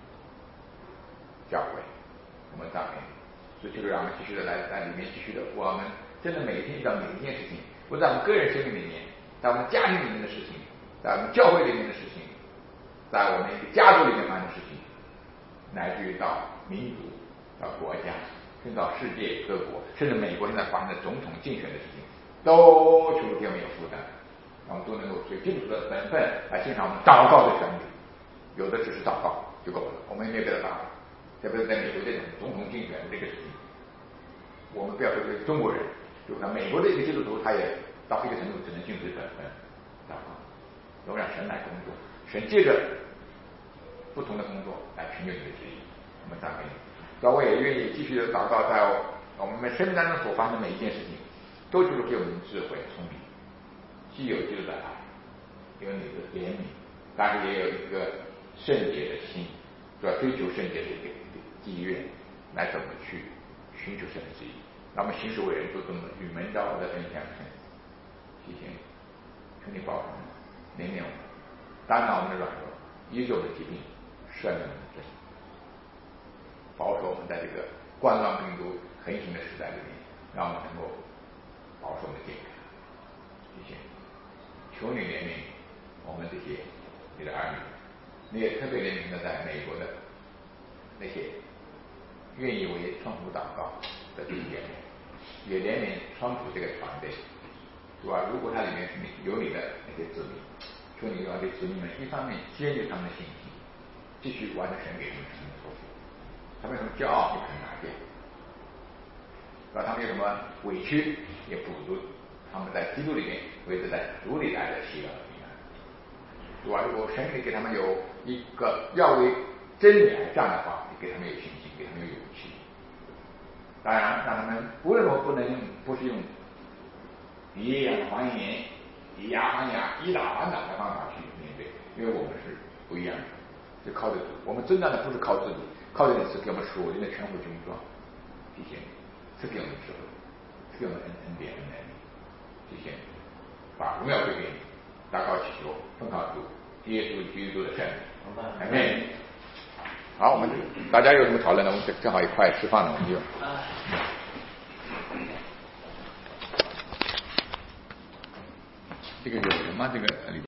Speaker 1: 教会。我们赞美，所以就是让我们继续的来在里面继续的，我们真的每天遇到每一件事情，不在我们个人生命里面，在我们家庭里面的事情，在我们教会里面的事情，在我们一个家族里面发生的事情，乃至于到民族、到国家，甚至到世界各国，甚至美国现在发生的总统竞选的事情，都求天没有负担，我们都能够随基督徒的本分来欣赏我们祷告的权利。有的只是祷告就够了，我们也没有别的办法。特别是在美国这种总统竞选的这个事情，我们不要说这个中国人，就看美国的一个基督徒，他也到一个程度只能尽自己本分祷告，都让神来工作，神借着不同的工作来成就你的旨意。我们赞美你，所以我也愿意继续的祷告，在我们生命当中所发生的每一件事情，都就是给我们智慧、聪明，既有基督的爱，有你的怜悯，但是也有一个圣洁的心，主要追求圣洁的一个意愿，来怎么去寻求神的旨意，让我们行事为人都这么与门招的恩相称。谢谢你，求你保守我们，怜悯我们，担当我们的软弱，医治我们的疾病，赦免我们的罪，保守我们在这个冠状病毒横行的时代里面，让我们能够保守我们的健康。谢谢你，求你怜悯我们这些你的儿女，你也特别怜悯的在美国的那些愿意为川普祷告的弟兄姐妹，也怜悯川普这个团队，是吧？如果它里面有你的那些子民，求你让这子民们一方面坚定他们的信心，继续完成神给他们神的托付，他们有什么骄傲也不能拿掉，是吧？他们有什么委屈也补足他们在基督里面为着在主里来的喜乐和平安，是吧？如果神给他们有一个要为真理而战的话，给他们有信心，给他们有勇气。当然，让他们无论如何不是用以眼还眼、以牙还牙、以打还打的方法去面对，因为我们是不一样的，是靠着主。我们征战的不是靠自己，靠着你是给我们属灵的全副军装，谢谢你，是给我们智慧，是用恩典的能力体现，把荣耀归给你，祷告祈求，奉靠主耶稣基督的圣名，阿门。好，我们大家有什么讨论呢？我们正好一块吃饭了，我们就。这个有什么？这个里边。